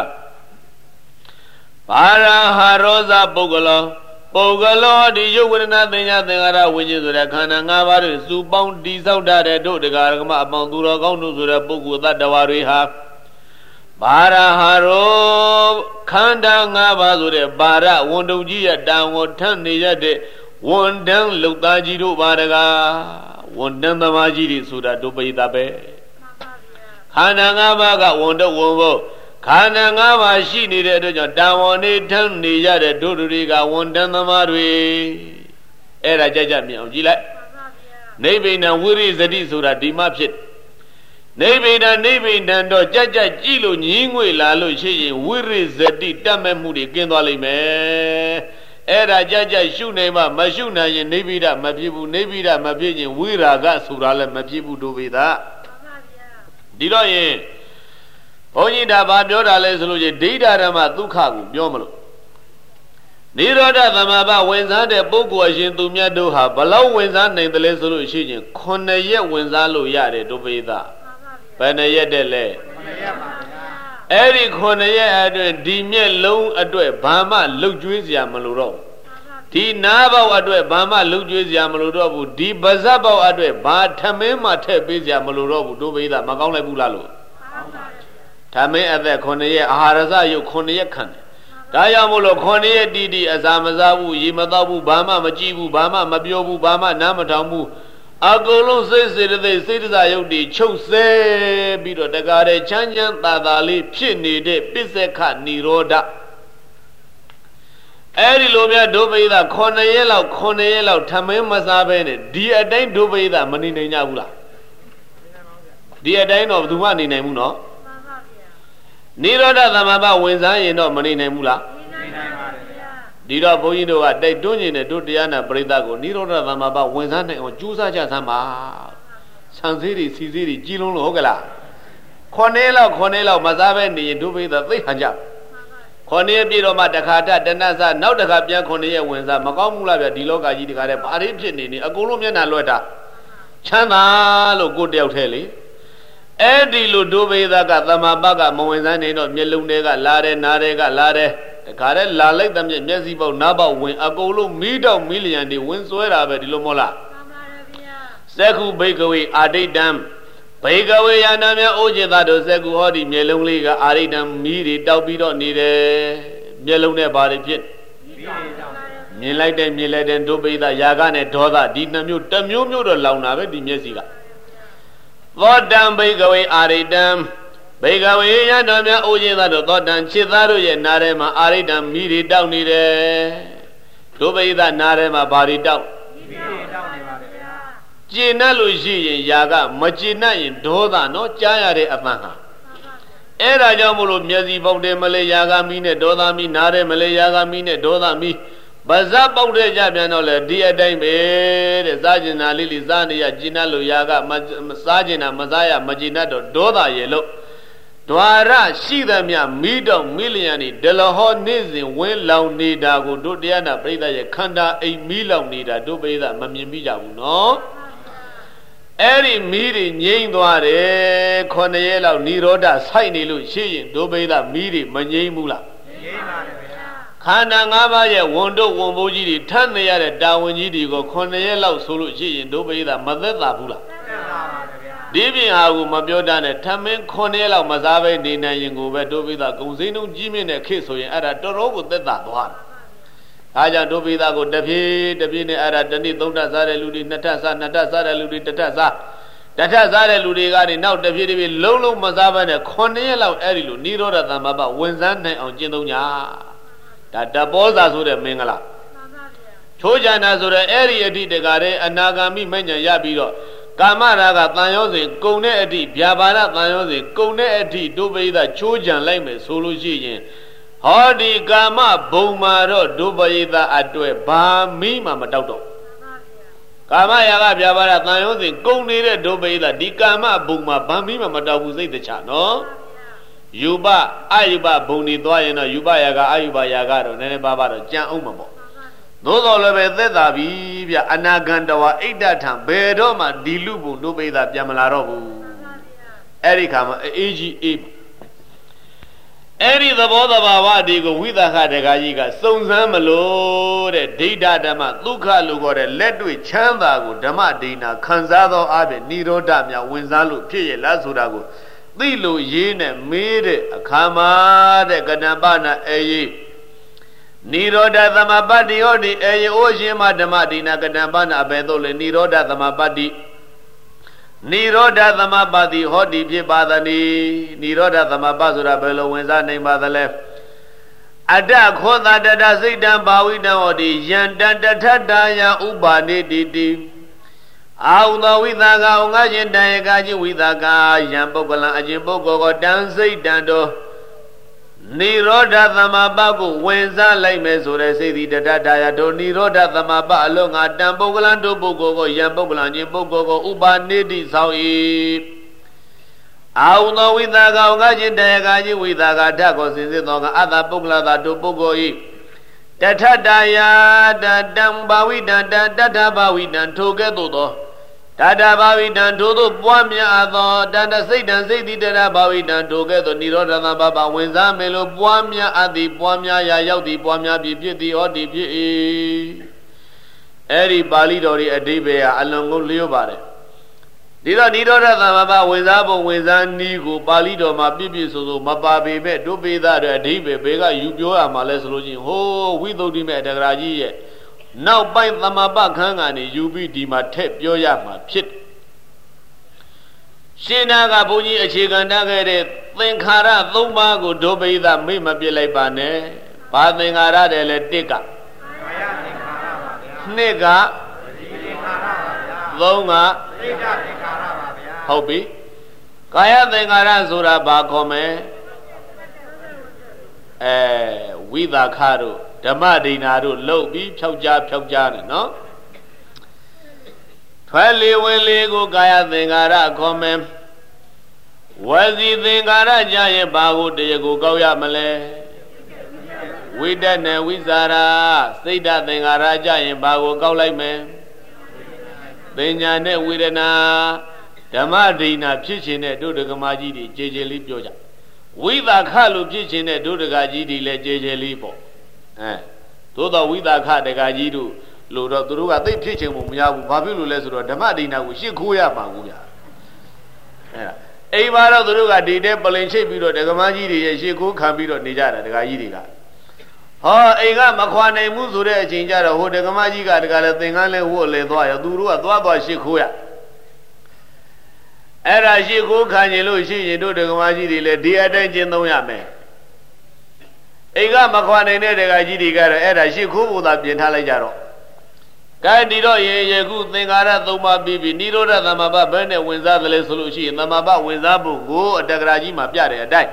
ဘာရဟရောဇပုဂ္ဂလောပုဂ္ဂလောဒီရုပ်ဝေဒနာသင်ညာသင်္ခါရဝိညာဉ်ဆိုတဲ့ခန္ဓာ၅ပါးတို့စုပေါင်းတည်ဆောက်တဲ့တို့တကားကမအပေါင်းသူတော်ကောင်းတို့ဆိုတဲ့ပုဂ္ဂိုလ်သတ္တဝါတွေဟာဘာရဟရောခန္ဓာ၅ပါးဆိုတဲ့ဘာရဝန်တုကြီးရဲ့တန်ဝန်ထမ်းနေရတဲ့ဝန်တန်းလုတ်သားကြီးတို့ပါတကားဝန်တန်းသမားကြီးတွေဆိုတာဒုပိသပဲခန္ဓာ၅ပါးကဝန်တုဝန်ဖို့ခန္ဓာ၅ပါးရှိနေတဲ့အတွက်ကြောင့်တန်ဝန်နေထမ်းနေရတဲ့တို့တွေကဝန်တန်းသမားတွေအဲ့ဒါကြကြမြင်အောင်ကြည့်လိုက်နိဗ္ဗာန်ဝိရိဇတိဆိုတာဒီမှဖြစ်နိဗ္ဗာန်နိဗ္ဗာန်တော့ကြကြကြည့်လို့ညင်းငွေလာလို့ရှိရင်ဝိရိဇတိတတ်မဲ့မှုတွေကင်းသွားလိမ့်မယ်အဲ့ဒါကြကြရှုနေမှမရှုနိုင်ရင်နိဗ္ဗာန်မဖြစ်ဘူးနိဗ္ဗာန်မဖြစ်ရင်ဝိရာဂဆိုတာလည်းမဖြစ်ဘူးတို့ပေသာဒီတော့ရင်ဘုန်းကြီးဒါဘာပြောတာလဲဆိုလို့ချင်းဒိဋ္ဌဓမ္မဒုက္ခကိုပြောမလို့နိရောဓသမဘဝင်စားတဲ့ပုဂ္ဂိုလ်အရှင်သူမြတ်တို့ဟာဘလောက်ဝင်စားနိုင်တယ်လဲဆိုလို့ရှိရင်ခုနှစ်ရက်ဝင်စားလို့ရတယ်တို့ပေသာဘယ်နှရက်တဲ့လဲအဲ့ဒီခုနှစ်ရက်အတွင်းဒီမျက်လုံးအတွက်ဘာမှလှုပ်ကြွေးစရာမလိုတော့ဒီနားပေါက်အတွက်ဘာမှလှုပ်ကြွေးစရာမလိုတော့ဘူးဒီပါးစပ်ပေါက်အတွက်ဘာထမင်းမှထည့်ပေးစရာမလိုတော့ဘူးတို့ပိသမကောင်းလိုက်ဘူးလားလို့ထမင်းအသက်ခုနှစ်ရက်အာဟာရစရုပ်ခုနှစ်ရက်ခံတယ်ဒါကြောင့်မို့လို့ခုနှစ်ရက်တီးတီးအစာမစားဘူးရေမသောက်ဘူးဘာမှမကြည့်ဘူးဘာမှမပြောဘူးဘာမှနားမထောင်ဘူးအကုန်လုံးစိတ်စေတသိက်စိတ်တရုပ်တွေချုပ်ဆဲပြီးတော့တကားတဲ့ချမ်းချမ်းသာသာလေးဖြစ်နေတဲ့ပစ္စက္ခនិရောဓအဲ့ဒီလိုများဒုပိသခုနှစ်ရက်လောက်ခုနှစ်ရက်လောက်ထမင်းမစားဘဲနဲ့ဒီအတိုင်းဒုပိသမနေနိုင်ကြဘူးလားဒီအတိုင်းတော့ဘယ်သူမှနေနိုင်ဘူးနော်និရောဓသမဘဝင်စားရင်တော့မနေနိုင်ဘူးလားနေနိုင်ပါတယ်ဗျာဒီတော့ဘုန်းကြီးတို့ကတိုက်တွန်းနေတယ်တို့တရားနာပရိသတ်ကိုនិရောဓသမဘဝင်စားနိုင်အောင်ကြိုးစားကြစမ်းပါဆံသေးတွေစီသေးတွေကြီးလုံးလို့ဟုတ်ကလားခုနှစ်လောက်ခုနှစ်လောက်မစားဘဲနေရင်ဒုပိသသိဟန်ကြခုနှစ်ရက်ပြည့်တော့မှတခါတတဏ္ဍစနောက်တခါပြန်ခုနှစ်ရက်ဝင်စားမကောင်းဘူးလားဗျဒီလောကကြီးတခါတည်းဘာတွေဖြစ်နေနေအကုန်လုံးမျက်နှာလွှဲတာချမ်းသာလို့ကိုယ်တယောက်ထဲလေအဲ့ဒီလိုဒုပိသကသမဘကမဝင်စားနေတော့မျက်လုံးတွေကလာတယ်နားတွေကလာတယ်တခါတည်းလာလိုက်တဲ့မျက်စိပေါက်နားပေါက်ဝင်အကုန်လုံးမီးတောက်မီးလျံတွေဝင်ဆွဲတာပဲဒီလိုမဟုတ်လားသက္ခုဘိကဝေအာဒိတံဘေကဝေယနာမြအိုးကျင်သားတို့စက်ကူဟောဒီမျက်လုံးလေးကအာရိတံမီးတွေတောက်ပြီးတော့နေတယ်မျက်လုံးနဲ့ဘာတွေဖြစ်မြင်လိုက်တဲ့မြင်လိုက်တဲ့ဒုပိသယာကနဲ့ဒေါသဒီနှမျိုးတစ်မျိုးမျိုးတော့လောင်တာပဲဒီမျက်စိကသောတံဘေကဝေအာရိတံဘေကဝေယနာမြအိုးကျင်သားတို့သောတံခြေသားတို့ရဲ့နားထဲမှာအာရိတံမီးတွေတောက်နေတယ်ဒုပိသနားထဲမှာဘာတွေတောက်မီးတွေတောက်နေပါဗျာကျင်တ်လို့ရှိရင်ယာကမကျင်တ်ရင်ဒေါသနော်ကြားရတဲ့အပန်းဟာအဲ့ဒါကြောင့်မို့လို့မျက်စိပေါက်တယ်မလဲယာကမီးနဲ့ဒေါသမီးနားတယ်မလဲယာကမီးနဲ့ဒေါသမီးပါဇက်ပေါက်တဲ့ကြပြန်တော့လေဒီအတိုင်းပဲတဲ့စားကျင်တာလေးလေးစားနေရကျင်တ်လို့ယာကမစားကျင်တာမစားရမကျင်တ်တော့ဒေါသရဲ့လို့ဒွါရရှိသမျှမိတော့မိလျံနေဒလဟောနေ့စဉ်ဝင်းလောင်နေတာကိုတို့တရားနာပရိသတ်ရဲ့ခန္ဓာအိမ်မိလောင်နေတာတို့ပရိသတ်မမြင်မိကြဘူးနော်အဲ့ဒီမိတွေငြိမ့်သွားတယ်ခုနှစ်ရက်လောက်និရောဓစိုက်နေလို့ရှိရင်တို့ပရိသတ်မိတွေမငြိမ့်ဘူးလားငြိမ့်ပါတယ်ဗျာခန္ဓာ၅ပါးရဲ့ဝန်တို့ဝန်ဘိုးကြီးတွေထမ်းနေရတဲ့တာဝန်ကြီးတွေကိုခုနှစ်ရက်လောက်ဆိုလို့ရှိရင်တို့ပရိသတ်မသက်သာဘူးလားသက်သာပါတယ်ဗျာဒီပြင်ဟာကိုမပြောတတ်နဲ့ထမင်းခုနှစ်ရက်လောက်မစားဘဲနေနိုင်ရင်ကိုပဲတို့ပရိသတ်ဂုံစိမ်းလုံးကြီးမြင့်တဲ့ခေတ်ဆိုရင်အဲ့ဒါတော်တော်ကိုသက်သာသွားတယ်အားကြောင့်ဒုပိသကိုတပြေးတပြေးနဲ့အဲ့ဒါတနည်းသုံးထပ်စားတဲ့လူတွေနှစ်ထပ်စားနှစ်ထပ်စားတဲ့လူတွေတစ်ထပ်စားတစ်ထပ်စားတဲ့လူတွေကနေနောက်တပြေးတပြေးလုံးလုံးမစားဘဲနဲ့ခုနှစ်ရက်လောက်အဲ့ဒီလိုနိရောဓသမ္မပဝင်စားနိုင်အောင်ကျင့်သုံးကြဒါတပောဇာဆိုတဲ့မင်္ဂလာချိုးချန္တာဆိုတဲ့အဲ့ဒီအထိတကားတဲ့အနာဂါမိမဉ္ဇဉ်ရပြီးတော့ကာမရာဂတန်ရောစဉ်ကုံတဲ့အထိဗျာပါဒတန်ရောစဉ်ကုံတဲ့အထိဒုပိသချိုးချန်လိုက်မယ်ဆိုလို့ရှိရင်ဟောဒီကာမဘုံမာတော့ဒုပယိသအတွက်ဘာမိမှမတောက်တော့ကာမရာဂဗျာပါဒတန်ရောစဉ်ကုံနေတဲ့ဒုပယိသဒီကာမဘုံမာဘာမိမှမတောက်ဘူးစိတ်တချနော်ယူပအယူပဘုံနေသွားရင်တော့ယူပရာဂအယူပရာဂတော့နည်းနည်းပါးပါးတော့ကြံအောင်မှာပေါ့သို့တော်လည်းပဲသက်သာပြီဗျအနာဂံတဝအိဋ္ဌထံဘယ်တော့မှဒီလူဘုံဒုပယိသပြန်မလာတော့ဘူးအဲ့ဒီခါမှာအေးကြီးအေးအဲ့ဒီသဘောတဘာဝဒီကိုဝိသခတက္ကကြီးကစုံစမ်းမလို့တဲ့ဒိဋ္ဌဓမ္မဒုက္ခလို့ခေါ်တဲ့လက်တွေ့ချမ်းသာကိုဓမ္မဒိဏခံစားသောအပြင်និရောဓမြဝင်စားလို့ဖြစ်ရလားဆိုတာကိုသိလို့ရေးနဲ့မေးတဲ့အခါမှာတဲ့ကဏ္ဍပနာအေယိនិရောဓသမပတ္တိဟောဒီအေယိဩရှင်မဓမ္မဒိဏကဏ္ဍပနာအဘယ်သို့လဲនិရောဓသမပတ္တိនិရောဓသမပတ္တိဟောဒီဖြစ်ပါသနည်းនិရောဓသမပဆိုတာဘယ်လိုဝင်စားနိုင်ပါသလဲအတ္တခောသတ္တစိတ်တံဘာဝိတံဟောဒီယန္တတထတာယဥပါနေတိတိအာဟုသောဝိသကာဩငါရှင်တန်ရကကြီးဝိသကာယံပုဂ္ဂလံအရှင်ပုဂ္ဂိုလ်ကိုတန်စိတ်တံတော်နိရောဓသမပကိုဝင်စားလိုက်မယ်ဆိုတဲ့စိတ်ဒီတထတာယတို့နိရောဓသမပအလုံးငါတန်ပုဂ္ဂလံတို့ပုဂ္ဂိုလ်ကိုယံပုဂ္ဂလံချင်းပုဂ္ဂိုလ်ကိုဥပါနေတိဆောင်၏အာဟုသောဝိသကာဩငါရှင်တန်ရကကြီးဝိသကာဓာတ်ကိုစင်စစ်သောကအတ္တပုဂ္ဂလသာတို့ပုဂ္ဂိုလ်၏တထတာယတတံဘာဝိတံတတထဘာဝိတံထိုကဲ့သို့သောတတဘာဝိတံထို့သို့ပွားများသောတတစိတ်တံစိတ်တိတတဘာဝိတံထိုကဲ့သို့និရောဓသမပပဝင်စားမယ်လို့ပွားများအပ်သည်ပွားများရာရောက်သည်ပွားများပြီးဖြစ်သည်ဟောဒီဖြစ်၏အဲ့ဒီပါဠိတော်ရဲ့အဓိပ္ပာယ်ဟာအလွန်ကိုလျော့ပါတယ်ဒီတော့និရောဓသမပဝင်စားပုံဝင်စားနည်းကိုပါဠိတော်မှာပြည့်ပြည့်စုံစုံမပါပေမဲ့ဒုပိသရဲ့အဓိပ္ပာယ်ဘယ်ကယူပြောရမှာလဲဆိုလို့ချင်းဟိုးဝိသုဒ္ဓိမေတက္ကရာကြီးရဲ့နောက်ပိုင်းသမပခန်းကနေယူပြီးဒီမှာထက်ပြောရမှာဖြစ်ရှင်နာကဘုန်းကြီးအခြေခံထားခဲ့တဲ့သင်္ခါရသုံးပါးကိုဒုပိသမိမပြစ်လိုက်ပါနဲ့ဘာသင်္ခါရတယ်လဲတစ်ကကာယသင်္ခါရပါဗျာနှစ်ကဝစီသင်္ခါရပါဗျာသုံးကစိတ်သင်္ခါရပါဗျာဟုတ်ပြီကာယသင်္ခါရဆိုတာဘာခေါ်မလဲအဲဝိသခတို့ဓမ္မဒိဏတို့လှုပ်ပြီးဖြောက်ကြားဖြောက်ကြားတယ်နော်ထွက်လေဝင်လေကိုကာယသင်္ခါရခေါ်မယ်ဝစီသင်္ခါရကြရင်ဘာကိုတရားကိုကောက်ရမလဲဝိတ္တနဲ့ဝိဇာရာစိတ်ဓာတ်သင်္ခါရကြရင်ဘာကိုကောက်လိုက်မယ်ပညာနဲ့ဝေဒနာဓမ္မဒိဏဖြစ်ခြင်းနဲ့တို့ဒကမာကြီးတွေကြေကြေလေးပြောကြဝိသခလို့ဖြစ်ခြင်းနဲ့တို့ဒကာကြီးတွေလည်းကြေကြေလေးပေါ့အဲသို့တော်ဝိသခဒကာကြီးတို့လို့တော့သူတို့ကသိဖြစ်ခြင်းမမရဘူးဘာဖြစ်လို့လဲဆိုတော့ဓမ္မဒိဏကိုရှစ်ခိုးရမှာဘူးဗျာအဲအိမ်မှာတော့သူတို့ကဒီတဲ့ပလင်ချိတ်ပြီးတော့ဒကမကြီးတွေရဲ့ရှေ့ကိုခံပြီးတော့နေကြတာဒကာကြီးတွေကဟောအိမ်ကမခွာနိုင်မှုဆိုတဲ့အချိန်ကျတော့ဟိုဒကမကြီးကဒကာလည်းသင်္ကန်းလဲဝတ်လဲသွားရောသူတို့ကသွားသွားရှေ့ခိုးရအဲ့ဒါရှေ့ခိုးခံရင်လို့ရှိရင်တို့ဒကမကြီးတွေလည်းဒီအတိုင်းကျင့်သုံးရမယ်အိမ်ကမခွာနိုင်တဲ့ဒကာကြီးတွေကတော့အဲ့ဒါရှေ့ခိုးဖို့သာပြင်ထားလိုက်ကြတော့ကဲဒီတော့ရေရေခုသင်္ကာရသုံးပါးပြီးပြီနိရောဓသမ္မာပဘယ်နဲ့ဝင်စားတယ်လဲဆိုလို့ရှိရင်သမ္မာပဝင်စားဖို့ကိုအတ္တရာကြီးမှာပြတဲ့အတိုင်း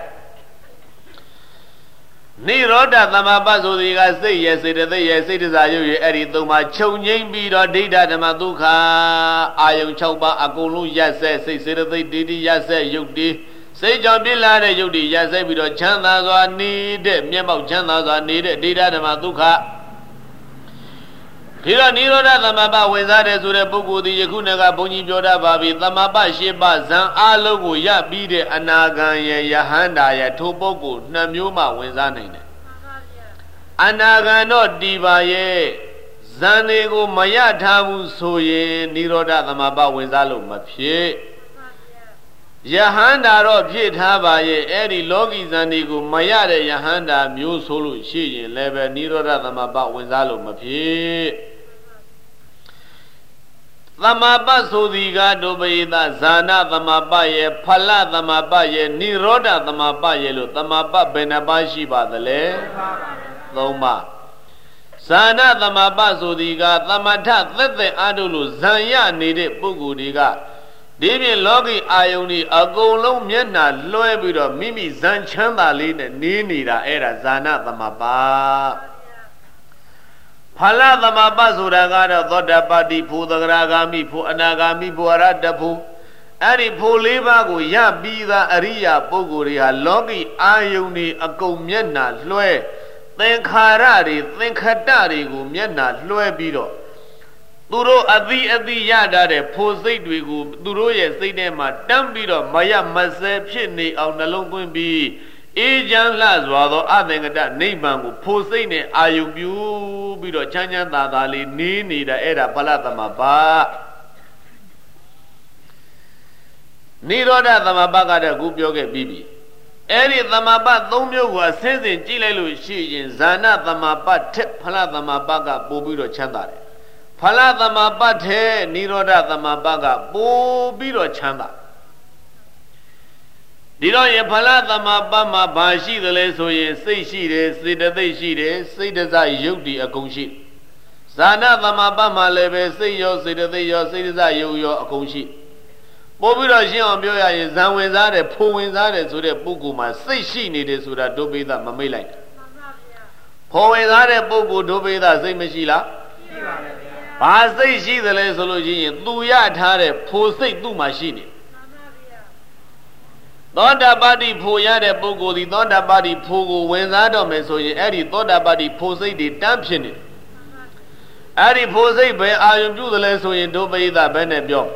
နိရောဓသမ္မာပဆိုဒီကစိတ်ရဲ့စေတသိက်ရဲ့စိတ်တစားရုပ်ရဲ့အဲ့ဒီသုံးပါးချုပ်ငိမ့်ပြီးတော့ဒိဋ္ဌဓမ္မဒုက္ခအာယုံ၆ပါးအကုန်လုံးရက်ဆက်စိတ်စေတသိက်ဒိဋ္ဌိရက်ဆက်ယုတ်တိစိတ်ကြောင့်ပြစ်လာတဲ့ယုတ်တိရက်ဆက်ပြီးတော့ချမ်းသာစွာနေတဲ့မျက်မှောက်ချမ်းသာစွာနေတဲ့ဒိဋ္ဌဓမ္မဒုက္ခဒီတော့နိရောဓသမ္မာပဝင်စားတယ်ဆိုတဲ့ပုဂ္ဂိုလ်ဒီယခုနကဘုန်းကြီးပြောတတ်ပါပြီသမ္မာပရှင်းပါဇံအလုံးကိုရပြီးတဲ့အနာဂံရဲ့ယဟန္တာရဲ့ထိုပုဂ္ဂိုလ်နှစ်မျိုးမှဝင်စားနိုင်တယ်အနာဂံတော့ဒီပါရဲ့ဇံတွေကိုမရထားဘူးဆိုရင်နိရောဓသမ္မာပဝင်စားလို့မဖြစ်ယဟန္တာတော့ဖြစ်ထားပါရဲ့အဲ့ဒီလောကီဇံတွေကိုမရတဲ့ယဟန္တာမျိုးဆိုလို့ရှိရင်လည်းပဲနိရောဓသမ္မာပဝင်စားလို့မဖြစ်သမ္မာပဆိုသည်ကဒုပယိတဇာနာသမ္မာပရဲ့ဖလသမ္မာပရဲ့နိရောဓသမ္မာပရဲ့လို့သမ္မာပဘယ်နှပါးရှိပါသလဲသုံးပါးဇာနာသမ္မာပဆိုသည်ကသမထသက်သက်အားထုတ်လို့ဇံရနေတဲ့ပုဂ္ဂိုလ်တွေကဒီပြင်လောကီအာယုန်ဒီအကုန်လုံးမျက်နှာလွှဲပြီးတော့မိမိဇံချမ်းသာလေးနဲ့နေနေတာအဲ့ဒါဇာနာသမ္မာပဖလသမ္မာပဆိုတာကတော့သောတာပတိဖို့သဂရဂါမိဖို့အနာဂါမိဖို့အရဟတဖို့အဲ့ဒီဖို့လေးပါးကိုရပြီးသားအရိယာပုဂ္ဂိုလ်တွေဟာလောကီအာယုန်ဒီအကုန်မျက်နှာလွှဲသင်္ခါရတွေသင်္ခတတွေကိုမျက်နှာလွှဲပြီးတော့သူတို့အတိအတိရတာတဲ့ဖို့စိတ်တွေကိုသူတို့ရဲ့စိတ်ထဲမှာတန်းပြီးတော့မရမစဲဖြစ်နေအောင်နှလုံးသွင်းပြီးအေးချမ်းလှစွာသောအသင်္ကတနိဗ္ဗာန်ကိုဖို့စိတ်နဲ့အာယုပြုပြီးတော့ချမ်းချမ်းသာသာလေးနေနေတာအဲ့ဒါဖလသမ္မာပနိရောဓသမ္မာပကတော့ခုပြောခဲ့ပြီးပြီအဲ့ဒီသမ္မာပသုံးမျိုးကိုအစင်းစင်ကြည့်လိုက်လို့ရှိရင်ဇာနာသမ္မာပထက်ဖလသမ္မာပကပို့ပြီးတော့ချမ်းသာတယ်ဖလသမ္မာပထက်နိရောဓသမ္မာပကပို့ပြီးတော့ချမ်းသာဒီတော့ယဖလသမ္မာပမှာဘာရှိသလဲဆိုရင်စိတ်ရှိတယ်စေတသိက်ရှိတယ်စိတ်တစယုတ်ဒီအကုန်ရှိဇာနာသမ္မာပမှာလည်းပဲစိတ်ရောစေတသိက်ရောစိတ်တစယုတ်ရောအကုန်ရှိပို့ပြီးတော့ရှင်းအောင်ပြောရရင်ဇံဝင်စားတယ်ဖိုဝင်စားတယ်ဆိုတဲ့ပုဂ္ဂိုလ်မှာစိတ်ရှိနေတယ်ဆိုတာဒုပိသမမိတ်လိုက်ဖိုဝင်စားတဲ့ပုဂ္ဂိုလ်ဒုပိသစိတ်မရှိလားရှိပါပါဗျာဘာစိတ်ရှိသလဲဆိုလို့ရှိရင်သူရထားတဲ့ဖိုစိတ်သူ့မှာရှိနေသောတာပတိဖို့ရတဲ့ပုဂ္ဂိုလ်ဒီသောတာပတိဖို့ကိုဝင်စားတော့မယ်ဆိုရင်အဲ့ဒီသောတာပတိဖို့စိတ်တွေတန်းဖြစ်နေအဲ့ဒီဖို့စိတ်ပဲအာယုပြုသလဲဆိုရင်ဒုပိသဘယ်နဲ့ပြော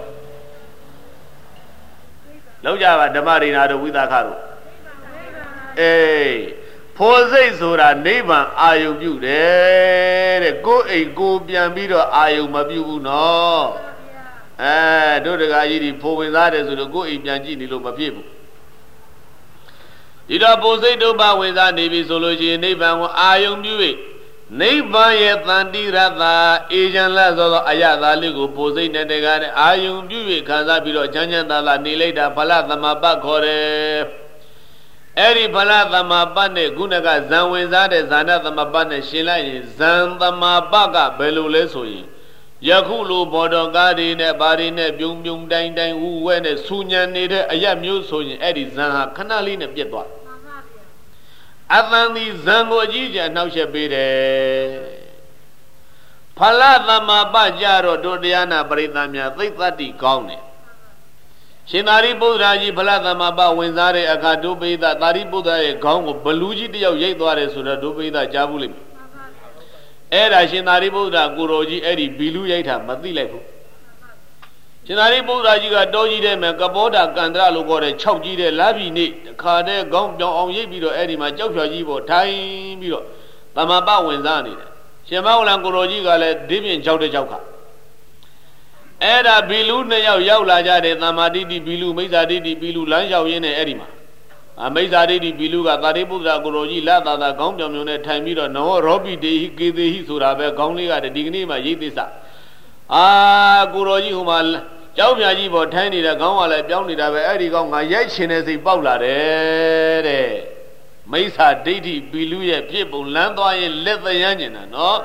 လောက်ကြပါဓမ္မရိနာတို့ဝိသခတို့အေးဖို့စိတ်ဆိုတာနိဗ္ဗာန်အာယုပြုတယ်တဲ့ကိုယ်အိမ်ကိုပြန်ပြီးတော့အာယုမပြုဘူးနော်အဲတို့တကာကြီးဒီဖို့ဝင်စားတယ်ဆိုတော့ကိုယ်အိမ်ပြန်ကြည့်နေလို့မဖြစ်ဘူးဒီတော့ဖို့စိတ်ဒုပ္ပဝင်စားနေပြီဆိုလို့ရှိရင်နိဗ္ဗာန်ကိုအာယုပြု၍နိဗ္ဗာန်ရဲ့တန်တိရတအေချမ်းလက်သောအယသာလေးကိုဖို့စိတ်နဲ့တကားနဲ့အာယုပြု၍ခံစားပြီးတော့ချမ်းချမ်းသာသာနေလိုက်တာဖလသမ္မာပခေါ်တယ်အဲ့ဒီဖလသမ္မာပနဲ့ခုနကဇံဝင်စားတဲ့ဇာနာသမ္မာပနဲ့ရှင်းလိုက်ရင်ဇံသမ္မာပကဘယ်လိုလဲဆိုရင်ယခုလိုဘောတော်ကားတွေနဲ့ဘာတွေနဲ့ပြုံပြုံတိုင်းတိုင်းဥဝဲနဲ့ဆူညံနေတဲ့အရက်မျိုးဆိုရင်အဲ့ဒီဇံဟာခဏလေးနဲ့ပြတ်သွားအသံဒီဇံကိုအကြီးကျယ်နှောက်ယှက်ပေးတယ်ဖလသမ္မာပကြတော့တို့တရားနာပရိသတ်များသိသတ္တိကောင်းတယ်ရှင်သာရိပုတ္တရာကြီးဖလသမ္မာပဝင်စားတဲ့အခါဒုပိသသာရိပုတ္တရာရဲ့ခေါင်းကိုဘလူးကြီးတယောက်ရိတ်သွားတယ်ဆိုတော့ဒုပိသကြားဘူးလိမ့်မယ်အဲ့ဒါရှင်သာရိပုတ္တရာကိုတော်ကြီးအဲ့ဒီဘီလူရိတ်တာမသိလိုက်ဘူးရှင်သာရိပုတ္တရာကြီးကတောကြီးထဲမှာကပောတာကန္တရလို့ခေါ်တဲ့၆ကြီးတဲ့လာပြီနေတခါတည်းခေါင်းပြောင်းအောင်ရိတ်ပြီးတော့အဲ့ဒီမှာကြောက်ဖြော်ကြီးပေါ်ထိုင်ပြီးတော့သမ္မာပဝင်စားနေတယ်ရှင်မောလံကိုတော်ကြီးကလည်းဒီပြင်၆တဲ့၆ခါအဲ့ဒါဘီလူနှစ်ယောက်ရောက်လာကြတယ်သမ္မာဒိဋ္ဌိဘီလူမိစ္ဆာဒိဋ္ဌိဘီလူလမ်းလျှောက်ရင်းနဲ့အဲ့ဒီမှာအမိစ္ဆာဒိဋ္ဌိဘီလူကသာရိပုတ္တရာကိုရောကြီးလက်သာသာခေါင်းပြောင်ပြောင်နဲ့ထိုင်ပြီးတော့နဝရောပိတေဟိကေသေဟိဆိုတာပဲခေါင်းလေးကဒီကနေ့မှရိပ်သစ္စာအာကိုရောကြီးဟိုမှာကျောင်းမြကြီးပေါ်ထိုင်နေတဲ့ခေါင်းကလည်းပြောင်းနေတာပဲအဲ့ဒီခေါင်းငါရိုက်ချင်တဲ့စိတ်ပေါက်လာတယ်တဲ့မိစ္ဆာဒိဋ္ဌိဘီလူရဲ့ဖြစ်ပုံလမ်းသွားရင်လက်သရမ်းနေတာနော်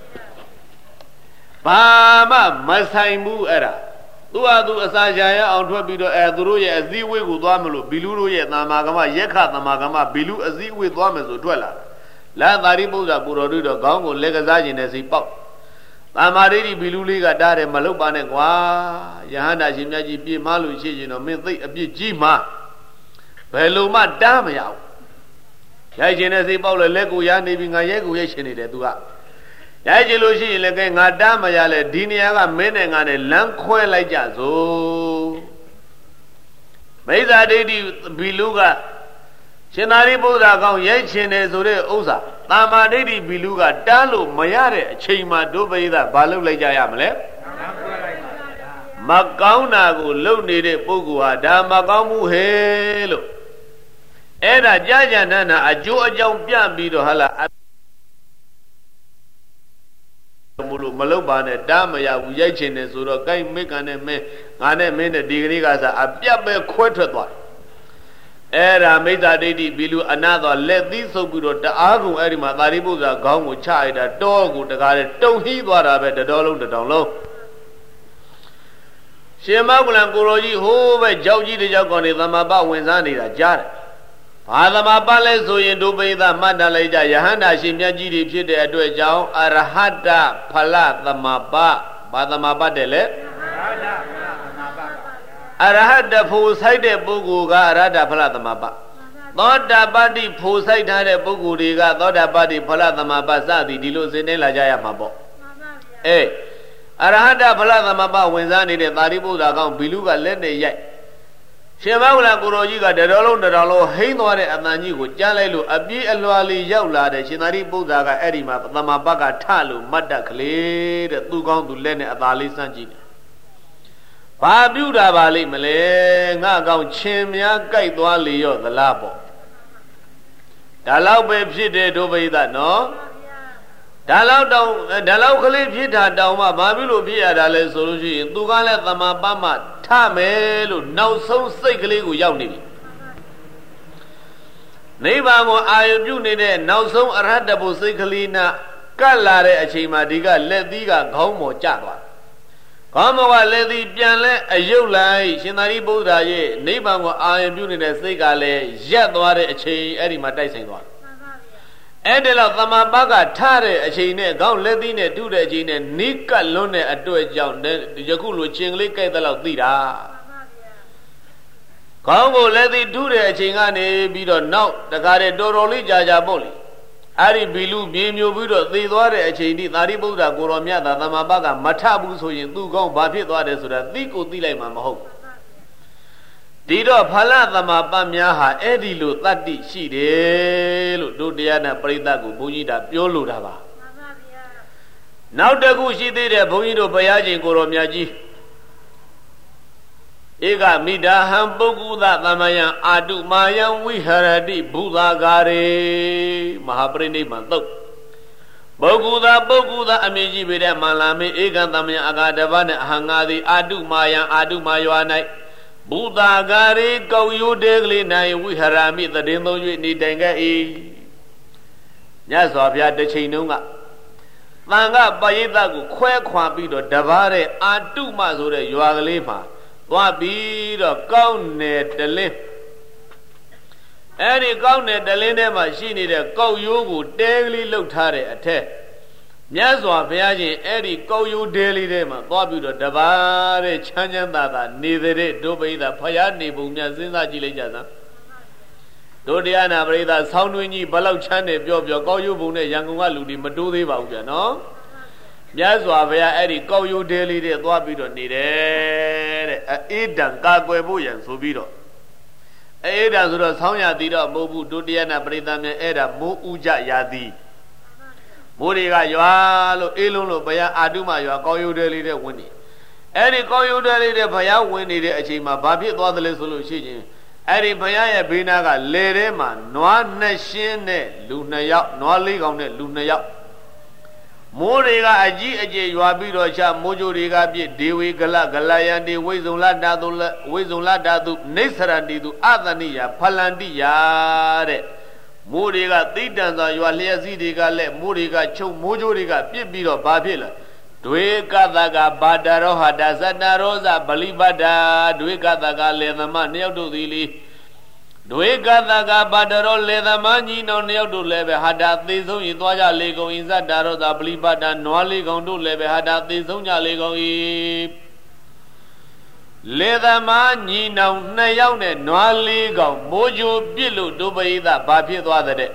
ဘာမှမဆိုင်ဘူးအဲ့ဒါသူ့ဟာသူအစာရှာရအောင်ထွက်ပြီးတော့အဲသူတို့ရဲ့အစည်းအဝေးကိုသွားမလို့ဘီလူတို့ရဲ့သမာကမရက်ခသမာကမဘီလူအစည်းအဝေးသွားမယ်ဆိုထွက်လာလမ်းသာရိပုတ္တရာကိုတော်တို့တော့ခေါင်းကိုလက်ကစားခြင်းနဲ့စိပေါက်သမာဓိဘီလူလေးကတားတယ်မလုပ်ပါနဲ့ကွာယဟန္တာရှင်မြတ်ကြီးပြေမလို့ရှိရင်တော့မင်းသိအပြစ်ကြီးမှဘယ်လိုမှတားမရဘူးရိုက်ခြင်းနဲ့စိပေါက်လဲလက်ကိုရနေပြီးငါရဲကိုရိုက်ရှင်နေတယ်သူကရိုက်ကြလို့ရှိရင်လည်းကဲငါတားမရလဲဒီနေရာကမင်းနဲ့ငါနဲ့လမ်းခွဲလိုက်ကြစို့မိစ္ဆာဒိဋ္ဌိဘီလူကရှင်သာရိပုတ္တရာကောင်းရိုက်ချင်တယ်ဆိုတဲ့ဥစ္စာသမ္မာဒိဋ္ဌိဘီလူကတားလို့မရတဲ့အချိန်မှာဒုပရိသဘာလုပ်လိုက်ကြရမလဲမကောင်းတာကိုလုပ်နေတဲ့ပုဂ္ဂိုလ်ဟာဒါမကောင်းဘူးဟဲ့လို့အဲ့ဒါကြာကြာနာနာအကျိုးအကြောင်းပြပြီးတော့ဟာလားမလို့မလုပ်ပါနဲ့တားမရဘူးရိုက်ချင်တယ်ဆိုတော့ကိုင်းမိကန်နဲ့မင်းငါနဲ့မင်းနဲ့ဒီကလေးကစားအပြတ်ပဲခွဲထွက်သွားအဲ့ဒါမိစ္ဆာဒိဋ္ဌိဘီလူအနာသွားလက်သီးဆုပ်ပြီးတော့တအားကုန်အဲ့ဒီမှာသာရိပုတ္တရာခေါင်းကိုချရတာတောကိုတကားတဲ့တုံဟီးသွားတာပဲတတော်လုံးတတောင်လုံးရှင်မောကလန်ကိုရောကြီးဟိုးပဲကြောက်ကြီးတကြောက်ကောင်နေသမဘဝင်စားနေတာကြားတယ်ဘာသမဘလဲဆိုရင်ဒုပိသမှတ်တလိုက်ကြယဟန္တာရှင်မြတ်ကြီးတွေဖြစ်တဲ့အတွက်ကြောင့်အရဟတဖလသမဘဘာသမဘတဲ့လေအရဟတဖို့ဆိုင်တဲ့ပုဂ္ဂိုလ်ကအရဟတဖလသမဘသောတာပတ္တိဖို့ဆိုင်ထားတဲ့ပုဂ္ဂိုလ်တွေကသောတာပတ္တိဖလသမဘစသည်ဒီလိုစင်နေလာကြရမှာပေါ့အေးအရဟတဖလသမဘဝင်စားနေတဲ့သာရိပုတ္တရာကောင်ဘီလူကလက်နဲ့ရိုက်ရှင်မောကလကိုရောကြီးကတတော်လုံးတတော်လုံးဟိန်းသွားတဲ့အတန်ကြီးကိုကြားလိုက်လို့အပြေးအလွှာလေးရောက်လာတဲ့ရှင်သာရိပုတ္တရာကအဲ့ဒီမှာသမဘကထလို့မတ်တက်ကလေးတဲ့သူကောင်းသူလက်နဲ့အသာလေးစမ်းကြည့်တယ်ဘာပြုတာပါလိမ့်မလဲငါကောင်ချင်းများကြိုက်သွားလေရောသလားပေါ့ဒါလောက်ပဲဖြစ်တယ်ဒုပိသနော်ဒါလောက်တောင်ဒါလောက်ကလေးဖြစ်တာတောင်မှဘာဖြစ်လို့ဖြစ်ရတာလဲဆိုလို့ရှိရင်သူကလည်းသမပမထမယ်လို့နောက်ဆုံးစိတ်ကလေးကိုရောက်နေပြီနိဗ္ဗာန်ကိုအာရုံပြုနေတဲ့နောက်ဆုံးအရဟတဘုစိတ်ကလေးနာကတ်လာတဲ့အချိန်မှာဒီကလက်သီးကခေါင်းပေါ်ကျသွားခေါင်းပေါ်ကလက်သီးပြန်လဲအယုတ်လိုက်ရှင်သာရိပုတ္တရာရဲ့နိဗ္ဗာန်ကိုအာရုံပြုနေတဲ့စိတ်ကလည်းရက်သွားတဲ့အချိန်အဲ့ဒီမှာတိုက်ဆိုင်သွားအဲ့ဒီလောက်သမဘကထတဲ့အချိန်နဲ့ခေါင်းလက်သီးနဲ့ထုတဲ့အချိန်နဲ့နိကတ်လွန်းတဲ့အတွေ့အကြောင်းယခုလိုချင်းကလေးကြိုက်တဲ့လောက်သိတာခေါင်းကိုလက်သီးထုတဲ့အချိန်ကနေပြီးတော့နောက်တခါတည်းတော်တော်လေးကြာကြာပေါ့လေအဲ့ဒီဘီလူမြေမျိုးပြီးတော့သေသွားတဲ့အချိန်ထိသာရိပုတ္တရာကိုရောမြတ်သာသမဘကမထဘူးဆိုရင်သူ့ကောင်းဘာဖြစ်သွားတယ်ဆိုတာသိကိုသိလိုက်မှာမဟုတ်ဒီတော့ဖလသမပများဟာအဲ့ဒီလိုတတ္တိရှိတယ်လို့တို့တရားနဲ့ပရိသတ်ကိုဘုန်းကြီးတာပြောလိုတာပါမှန်ပါဗျာနောက်တစ်ခုရှိသေးတယ်ဘုန်းကြီးတို့ဘုရားရှင်ကိုရောမြတ်ကြီးဧကမိဒါဟံပုဂ္ဂုသသမယံအာတုမာယံဝိဟရတိဘုသာကာရေမဟာပရိနိဗ္ဗာန်သုတ်ပုဂ္ဂုသပုဂ္ဂုသအမြင့်ကြီးပေတဲ့မန္လာမေဧကသမယံအာဂတဗနဲ့အဟံငါသည်အာတုမာယံအာတုမာယော၌ဘုသာကာရေကောက်ရိုးတဲကလေးနိုင်ဝိဟရာမိတည်သုံး၍နေတိုင်ခဲ့၏မြတ်စွာဘုရားတစ်ချိန်တုန်းကသံဃပရိသတ်ကိုခွဲခွာပြီးတော့တပါးတဲ့အာတုမဆိုတဲ့ရွာကလေးမှာသွားပြီးတော့ကောင်းနယ်တလင်းအဲ့ဒီကောင်းနယ်တလင်းထဲမှာရှိနေတဲ့ကောက်ရိုးကိုတဲကလေးလှုပ်ထားတဲ့အထက်မြတ်စွာဘုရားရှင်အဲ့ဒီကောက်ရိုးတဲလေးထဲမှာသွားပြီးတော့တပါးတဲ့ချမ်းချမ်းသာသာနေတဲ့ဒုပိသဖယားနေပုံများစဉ်းစားကြည့်လိုက်ကြစမ်းဒုတရားနာပရိသတ်ဆောင်းတွင်းကြီးဘလောက်ချမ်းနေပြောပြောကောက်ရိုးပုံနဲ့ရန်ကုန်ကလူတွေမတိုးသေးပါဘူးဗျာနော်မြတ်စွာဘုရားအဲ့ဒီကောက်ရိုးတဲလေးတွေသွားပြီးတော့နေတယ်တဲ့အေးတံကာကွယ်ဖို့ရန်ဆိုပြီးတော့အေးတံဆိုတော့ဆောင်းရသည်တော့မဟုတ်ဘူးဒုတရားနာပရိသတ်များအဲ့ဒါမိုးဥကြရာသည်မိုးတွေကရွာလို့အေးလုံးလို့ဘုရားအာတုမရွာကောက်ရိုးတဲလေးတွေဝင်နေအဲ့ဒီကောင်းရုံတဲ့လေးတဲ့ဘုရားဝင်နေတဲ့အချိန်မှာဘာဖြစ်သွားသလဲဆိုလို့ရှိရင်အဲ့ဒီဘုရားရဲ့ဘေးနာကလေထဲမှာနွားနှစ်ရှင်းနဲ့လူနှစ်ယောက်နွားလေးကောင်နဲ့လူနှစ်ယောက်မိုးတွေကအကြီးအကျယ်ရွာပြီးတော့ချမိုးကြိုတွေကပြည့်ဒေဝေကလကလယံတေဝိဇုံလတာတုဝိဇုံလတာတုနေဆရတိတုအသနိယဖလန္တိယတဲ့မိုးတွေကသိတန်စွာရွာလျက်စီးတွေကလည်းမိုးတွေကချုပ်မိုးကြိုတွေကပြစ်ပြီးတော့ဘာဖြစ်လဲဒွေကသကဘာဒရောဟတာဇတရောဇဗလိပတ္တာဒွေကသကလေသမနှစ်ယောက်တို့သည်လီဒွေကသကဘာဒရောလေသမညီနောင်နှစ်ယောက်တို့လည်းပဲဟာတာသေဆုံးရင်သွားကြလေကုန်ဤဇတရောဇဗလိပတ္တာနွားလေးကောင်တို့လည်းပဲဟာတာသေဆုံးကြလေကုန်၏လေသမညီနောင်နှစ်ယောက်နဲ့နွားလေးကောင်မိုးကြိုပြစ်လို့ဒုပရိသဘာဖြစ်သွားတဲ့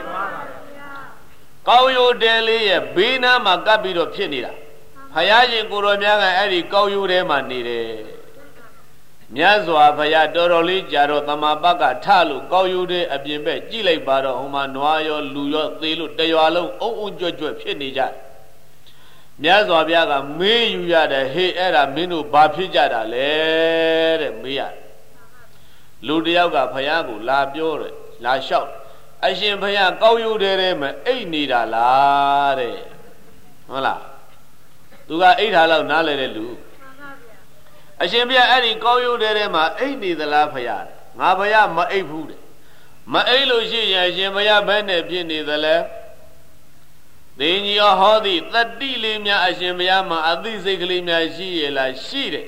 ကောင်းရိုးတဲလေးရဲ့ဘေးနားမှာကပ်ပြီးတော့ဖြစ်နေတာဘုရားရှင်ကိုယ်တော်များကအဲ့ဒီကောင်းရိုးထဲမှာနေတယ်မြတ်စွာဘုရားတော်တော်လေးကြာတော့သမာပတ်ကထလို့ကောင်းရိုးထဲအပြင်ဘက်ကြည့်လိုက်ပါတော့ဟိုမှာနွားရောလူရောသေလို့တရွာလုံးအုံအုံကြွကြွဖြစ်နေကြမြတ်စွာဘုရားကမေးယူရတယ်ဟေးအဲ့ဒါမင်းတို့ဘာဖြစ်ကြတာလဲတဲ့မေးရလူတယောက်ကဘုရားကိုလာပြောတယ်လာလျှောက်အရှင်ဘုရားကောင်းရိုးထဲထဲမှာအိတ်နေတာလားတဲ့ဟုတ်လားသူကအိတ်ထားလောက်နားလဲတဲ့လူအရှင်ဘုရားအဲ့ဒီကောင်းရိုးထဲထဲမှာအိတ်နေသလားဘုရားငါဘုရားမအိတ်ဘူးတဲ့မအိတ်လို့ရှိရင်အရှင်ဘုရားဘယ်နဲ့ဖြစ်နေသလဲသိညီဟောသည်တတိလေးများအရှင်ဘုရားမှာအသိစိတ်ကလေးများရှိရလားရှိတယ်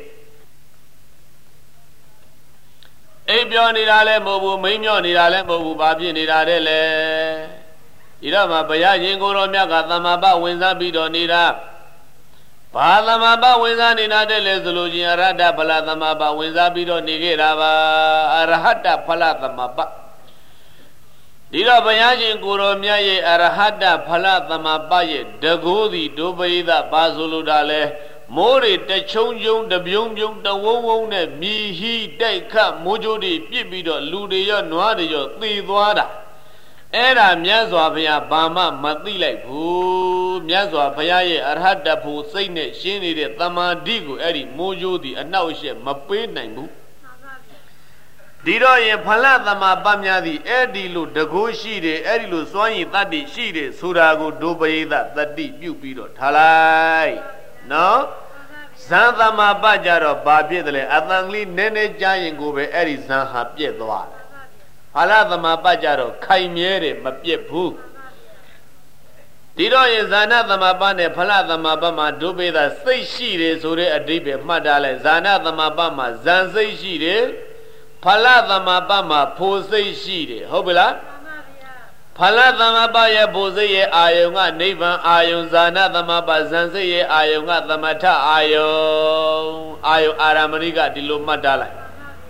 အိပ်ပြောနေတာလည်းမဟုတ်ဘူးမိန်မြော့နေတာလည်းမဟုတ်ဘူးဘာဖြစ်နေတာတဲ့လဲဒီတော့မှဘုရားရှင်ကိုယ်တော်မြတ်ကသမ္မာပဝင်စားပြီးတော့နေတာဘာသမ္မာပဝင်စားနေတာတဲ့လဲဆိုလို့ချင်းအရဟတဖလသမ္မာပဝင်စားပြီးတော့နေခဲ့တာပါအရဟတဖလသမ္မာပဒီတော့ဘုရားရှင်ကိုယ်တော်မြတ်ရဲ့အရဟတဖလသမ္မာပရဲ့တကူသည်ဒုပရိသဘာဆိုလိုတာလဲမိုးတွေတချုံချုံတပြုံပြုံတဝုံဝုံနဲ့မြည်ဟီတိုက်ခတ်မိုးကြိုးတွေပြစ်ပြီးတော့လူတွေရောနွားတွေရောသေသွားတာအဲ့ဒါမြတ်စွာဘုရားဘာမှမသိလိုက်ဘူးမြတ်စွာဘုရားရဲ့အရဟတဖို့စိတ်နဲ့ရှင်းနေတဲ့တမာတိကိုအဲ့ဒီမိုးကြိုးသည်အနှောက်အယှက်မပေးနိုင်ဘူးဒီတော့ရင်ဖလသမပများသည်အဲ့ဒီလိုတကိုးရှိတယ်အဲ့ဒီလိုစွမ်းရည်တတ္တိရှိတယ်ဆိုတာကိုဒုပရိသတတ္တိပြုပြီးတော့ထားလိုက်နော်ဇံသမပကြတော့ဘာဖြစ်တယ်လဲအတန်ကလေးနည်းနည်းကြားရင်ကိုပဲအဲ့ဒီဇံဟာပြက်သွားတယ်ဖလသမပကြတော့ခိုင်မြဲတယ်မပြက်ဘူးဒီတော့ရင်ဇာနာသမပနဲ့ဖလသမပမှာဒုပိသစိတ်ရှိတယ်ဆိုတဲ့အဓိပ္ပာယ်မှတ်ထားလိုက်ဇာနာသမပမှာဇံစိတ်ရှိတယ်ဖလသမပမှာဖိုစိတ်ရှိတယ်ဟုတ်ပြီလားဖလသမပရဲ့ဖိုစိတ်ရဲ့အာယုံကနိဗ္ဗာန်အာယုံဇာနာသမပဇံစိတ်ရဲ့အာယုံကသမထအာယုံအာယုံအာရမဏိကဒီလိုမှတ်ထားလိုက်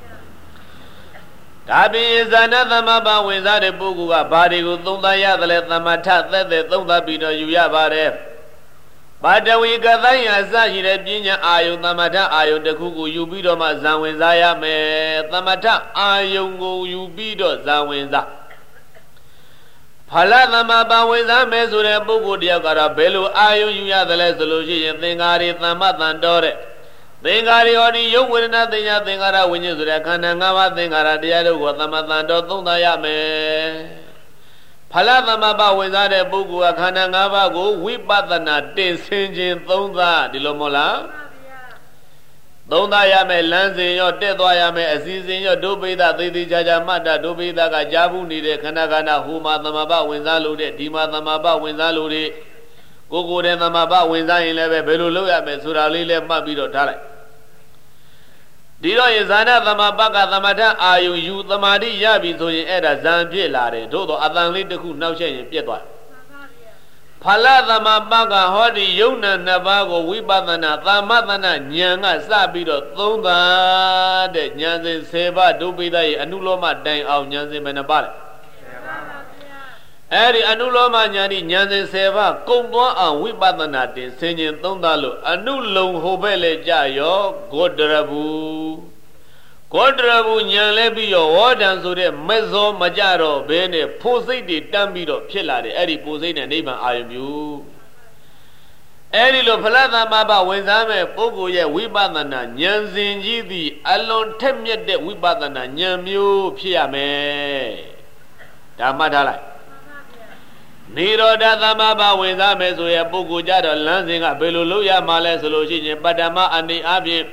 ဒါပြင်ဇာနာသမပဝင်စားတဲ့ပုဂ္ဂိုလ်ကဘာတွေကိုသုံးသပ်ရတယ်လဲသမထသက်သက်သုံးသပ်ပြီးတော့ယူရပါတယ်ဘာတဝေကသယအစရှိတဲ့ပညာအာယုံသမထအာယုံတစ်ခုကိုယူပြီးတော့မှဇံဝင်စားရမယ်သမထအာယုံကိုယူပြီးတော့ဇံဝင်စားဖလသမပဝင်စားမယ်ဆိုတဲ့ပုဂ္ဂိုလ်တယောက်ကတော့ဘယ်လိုအာယုံယူရတယ်လဲဆိုလို့ရှိရင်သင်္ဃာရီသမ္မတန်တော်တဲ့သင်္ဃာရီဟောဒီယုတ်ဝေဒနာသင်ညာသင်္ဃာရဝိညာဉ်ဆိုတဲ့ခန္ဓာ၅ပါးသင်္ဃာရတရားတို့ကိုသမ္မတန်တော်သုံးသပ်ရမယ်ဖလသမပဝင်စားတဲ့ပုဂ္ဂိုလ်ကခန္ဓာ၅ပါးကိုဝိပဿနာတင်ဆင်ခြင်းသုံးသပ်ဒီလိုမဟုတ်လားသုံးသပ်ရမယ်လမ်းစဉ်ရောတက်သွားရမယ်အစီအစဉ်ရောဒုပိသသေသေးချာချာမှတ်တာဒုပိသကကြားဘူးနေတဲ့ခန္ဓာခန္ဓာဟိုမှာသမပဝင်စားလို့တဲ့ဒီမှာသမပဝင်စားလို့တဲ့ကိုကိုယ်တဲ့သမပဝင်စားရင်လည်းပဲဘယ်လိုလုပ်ရမယ်ဆိုတာလေးလည်းမှတ်ပြီးတော့ထားလိုက်ဒီတော့ယဇာနာသမပကသမထအာယုယူသမာဓိရပြီဆိုရင်အဲ့ဒါဇံဖြစ်လာတယ်သို့တော့အတန်လေးတစ်ခုနှောက်ချက်ရင်ပြတ်သွားဖလသမပကဟောဒီယုံနာနှစ်ပါးကိုဝိပဿနာသမသနာဉာဏ်ကစပြီးတော့သုံးသပ်တဲ့ဉာဏ်စဉ်ဆယ်ပါးဒုပိသရဲ့အနုလောမတိုင်အောင်ဉာဏ်စဉ်ဘယ်နှပါလဲအဲ့ဒီအနုလောမဉာဏ်ဒီဉာဏ်စဉ်ဆယ်ပါးကုံသွားအောင်ဝိပဿနာတင်ဆင်ခြင်သုံးသပ်လို့အနုလုံဟိုဘက်လေကြရောဂေါတရဘူးဂေါတရဘူးဉာဏ်လဲပြီးရောဝေါဒံဆိုတဲ့မက်ဇောမကြတော့ဘဲနဲ့ဖိုစိတ်တွေတန်းပြီးတော့ဖြစ်လာတယ်အဲ့ဒီဖိုစိတ်နဲ့နိဗ္ဗာန်အာရုံပြုအဲ့ဒီလိုဖလားသမဘဝင်စားမဲ့ပုဂ္ဂိုလ်ရဲ့ဝိပဿနာဉာဏ်စဉ်ကြီးသည်အလွန်ထက်မြက်တဲ့ဝိပဿနာဉာဏ်မျိုးဖြစ်ရမယ်ဒါမှတ်ထားလိုက်နိရောဓသမဘဝင်စားမယ်ဆိုရင်ပုဂ္ဂိုလ်ကြတော့လမ်းစဉ်ကဘယ်လိုလုပ်ရမှာလဲဆိုလို့ရှိရင်ပတ္တမအနေအချင်း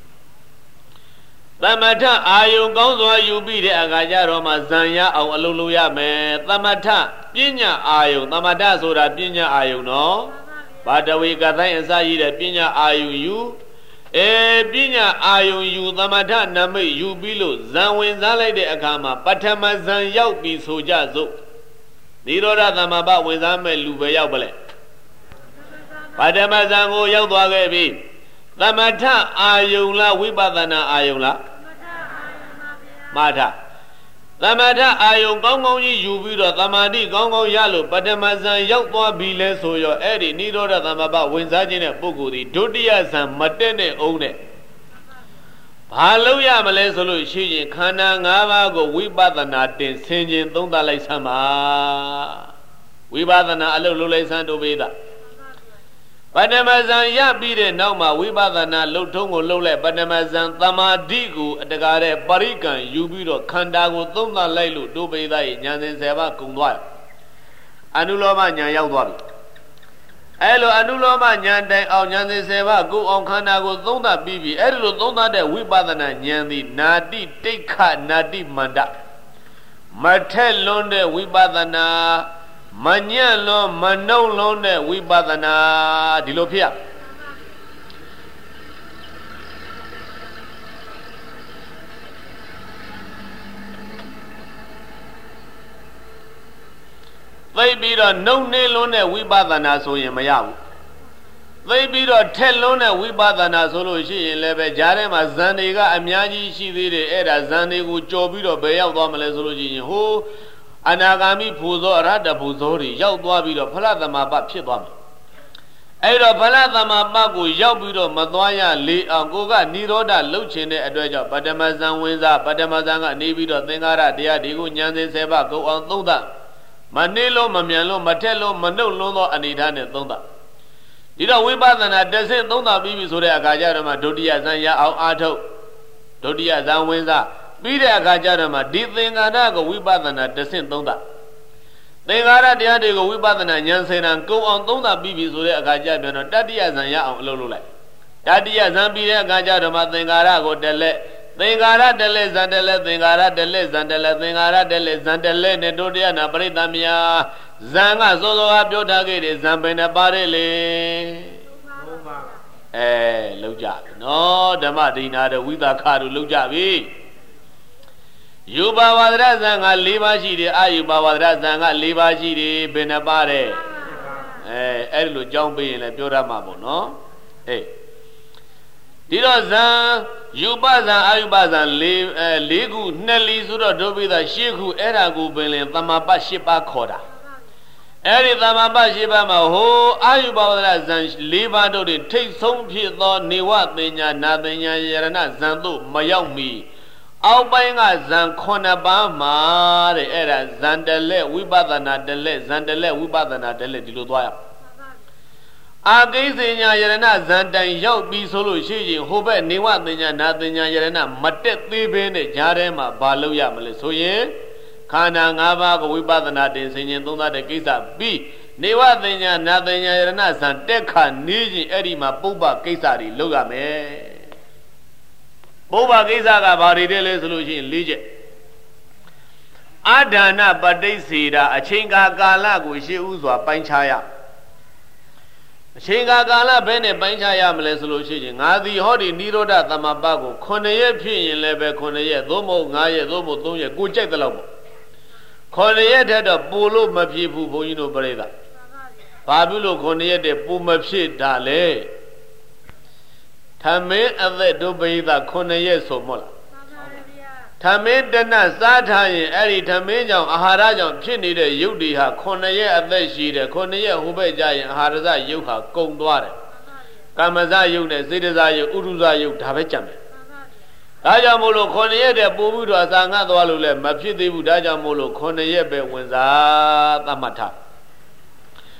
သမထအာယုံကောင်းစွာယူပြီးတဲ့အခါကျတော့မှဇံရအောင်အလုပ်လုပ်ရမယ်သမထပညာအာယုံသမထဆိုတာပညာအာယုံနော်ဘာတဝေကတိုင်းအစရည်တဲ့ပညာအာယုံယူအဲပညာအာယုံယူသမထနမိတ်ယူပြီးလို့ဇံဝင်စားလိုက်တဲ့အခါမှာပထမဇံရောက်ပြီးဆိုကြစို့နိရောဓသမဘဝင်စားမဲ့လူပဲရောက်ပါလေပထမဇံကိုရောက်သွားခဲ့ပြီသမထအာယုံလားဝိပဿနာအာယုံလားမာထသမထအာယုံကောင်းကောင်းကြီးယူပြီးတော့သမာဓိကောင်းကောင်းရလို့ပထမဇန်ရောက်သွားပြီလဲဆိုရောအဲ့ဒီနိရောဓသမဘဝင်စားခြင်းတဲ့ပုဂ္ဂိုလ်ဒီဒုတိယဇန်မတက်တဲ့အောင်နဲ့ဘာလို့ရမလဲဆိုလို့ရှိရင်ခန္ဓာ၅ပါးကိုဝိပဿနာတင်ဆင်ခြင်သုံးသပ်လိုက်စမ်းပါဝိပဿနာအလုပ်လုပ်လိုက်စမ်းတို့ပေတာပထမဇန်ရပြီးတဲ့နောက်မှာဝိပဿနာလှုပ်ထုံးကိုလှုပ်လိုက်ပထမဇန်သမာဓိကိုအတကားတဲ့ပရိကံယူပြီးတော့ခန္ဓာကိုသုံးသပ်လိုက်လို့တို့ပေသားရဲ့ဉာဏ်စဉ်ဆယ်ပါးကုန်သွားတယ်အနုလောမဉာဏ်ရောက်သွားပြီအဲလိုအနုလောမဉာဏ်တိုင်အောင်ဉာဏ်စဉ်ဆယ်ပါးကိုအောင်ခန္ဓာကိုသုံးသပ်ပြီးပြီအဲလိုသုံးသပ်တဲ့ဝိပဿနာဉာဏ်သည်နာတိတိခနာတိမန္တမထက်လွန်းတဲ့ဝိပဿနာမညံ့လွန်မနှုံလွန်းတဲ့ဝိပဿနာဒီလိုဖြစ်ရသိပြီးတော့နှုံနေလွန်းတဲ့ဝိပဿနာဆိုရင်မရဘူးသိပြီးတော့ထက်လွန်းတဲ့ဝိပဿနာဆိုလို့ရှိရင်လည်းပဲဂျားထဲမှာဇန်တွေကအများကြီးရှိသေးတယ်အဲ့ဒါဇန်တွေကိုကြော်ပြီးတော့ဘယ်ရောက်သွားမလဲဆိုလို့ရှိရင်ဟိုအနာဂါမိဖူဇောအရဟတဖူဇောတွေရောက်သွားပြီးတော့ဖလသမပဖြစ်သွားမယ်အဲ့တော့ဖလသမပကိုရောက်ပြီးတော့မသွားရလေအောင်ကိုကနိရောဓလှုပ်ခြင်းတဲ့အတွက်ကြောင့်ပထမဇန်ဝင်စားပထမဇန်ကနေပြီးတော့သင်္ကာရတရားဒီကိုဉာဏ်စဉ်ဆယ်ပါးကိုအောင်သုံးသမနှေးလို့မမြန်လို့မထက်လို့မနှုတ်လွန်းသောအနေထားနဲ့သုံးသဒီတော့ဝိပဿနာတဆင့်သုံးသပြီးပြီဆိုတဲ့အခါကျတော့မှဒုတိယဇန်ရအောင်အာထုတ်ဒုတိယဇန်ဝင်စားပြီးတဲ့အခါကျတော့မှဒီသင်္ခါရကိုဝိပဿနာတဆင့်သုံးသသင်္ခါရတရားတွေကိုဝိပဿနာဉာဏ်စေတံကုံအောင်သုံးသပြီးပြီဆိုတဲ့အခါကျပြန်တော့တတိယဇန်ရအောင်အလုပ်လုပ်လိုက်တတိယဇန်ပြီးတဲ့အခါကျတော့မှသင်္ခါရကိုတလက်သင်္ခါရတလက်ဇန်တလက်သင်္ခါရတလက်ဇန်တလက်သင်္ခါရတလက်ဇန်တလက်နဲ့တို့တရားနာပရိသမယဇန်ကစောစောကပြောထားခဲ့တဲ့ဇန်ပင်နဲ့ပါတယ်လေအဲလောက်ကြပြီနော်ဓမ္မဒိနာတို့ဝိသခတို့လောက်ကြပြီယူပါဝဒရဇံက၄ပါးရှိတယ်အာယူပါဝဒရဇံက၄ပါးရှိတယ်ဘယ်နှပါတဲ့အဲအဲ့လိုကြောင်းပေးရင်လည်းပြောရမှာပေါ့နော်အေးဒီတော့ဇံယူပဇံအာယူပဇံ၄အဲ၄ခုနှစ်လီဆိုတော့ဒုပိသ၈ခုအဲ့ဒါကိုပင်လင်သမပ၈ပါးခေါ်တာအဲ့ဒီသမပ၈ပါးမှာဟိုအာယူပါဝဒရဇံ၄ပါးတို့တွေထိတ်ဆုံးဖြစ်သောနေဝတင်ညာနာတင်ညာယရဏဇံတို့မရောက်မီအောက်ပိုင်းကဇန်ခုနှစ်ပါးမှာတဲ့အဲ့ဒါဇန်တလက်ဝိပဿနာတလက်ဇန်တလက်ဝိပဿနာတလက်ဒီလိုသွားရအာကိစ္စညာယရဏဇန်တိုင်ရောက်ပြီးဆိုလို့ရှိရင်ဟိုဘက်နေဝတင်ညာနာတင်ညာယရဏမတက်သေးဘဲနဲ့ဂျားထဲမှာဘာလုပ်ရမလဲဆိုရင်ခန္ဓာ၅ပါးကိုဝိပဿနာတင်ဆင်ခြင်သုံးသပ်တဲ့ကိစ္စပြီးနေဝတင်ညာနာတင်ညာယရဏဇန်တက်ခါနေရင်အဲ့ဒီမှာပုပ္ပကိစ္စတွေလုပ်ရမယ်ပုဗ္ဗကိစ္စကဘာတွေတဲ့လဲဆိုလို့ရှိရင်၄ချက်အာဒါနပဋိစေတာအချိန်ကာကာလကိုရှေ့ဥစွာပိုင်းခြားရအချိန်ကာကာလဘယ်နဲ့ပိုင်းခြားရမလဲဆိုလို့ရှိရင်ငါသည်ဟောဒီနိရောဓသမပကိုခုနှစ်ရက်ဖြစ်ရင်လည်းပဲခုနှစ်ရက်သို့မဟုတ်၅ရက်သို့မဟုတ်၃ရက်ကိုကြိုက်တဲ့လောက်ပေါ့ခုနှစ်ရက်တည်းတော့ပူလို့မဖြစ်ဘူးဘုန်းကြီးတို့ပြိဿဘာဖြစ်လို့ခုနှစ်ရက်တည်းပူမဖြစ်တာလဲထမင်းအသက်တို့ပိသခုနှစ်ရက်ဆိုမို့လားထမင်းတနစားထားရင်အဲ့ဒီထမင်းကြောင့်အာဟာရကြောင့်ဖြစ်နေတဲ့ရုပ်တွေဟာခုနှစ်ရက်အသက်ရှိတယ်ခုနှစ်ရက်ဟိုဘက်ကြရင်အာဟာရဇရုပ်ဟာကုန်သွားတယ်ကာမဇရုပ်နဲ့စေတဇရုပ်ဥရုဇရုပ်ဒါပဲကြံတယ်ဒါကြောင့်မို့လို့ခုနှစ်ရက်တည်းပို့ပြီးတော့အစာငတ်သွားလို့လည်းမဖြစ်သေးဘူးဒါကြောင့်မို့လို့ခုနှစ်ရက်ပဲဝင်စားသတ်မှတ်ထား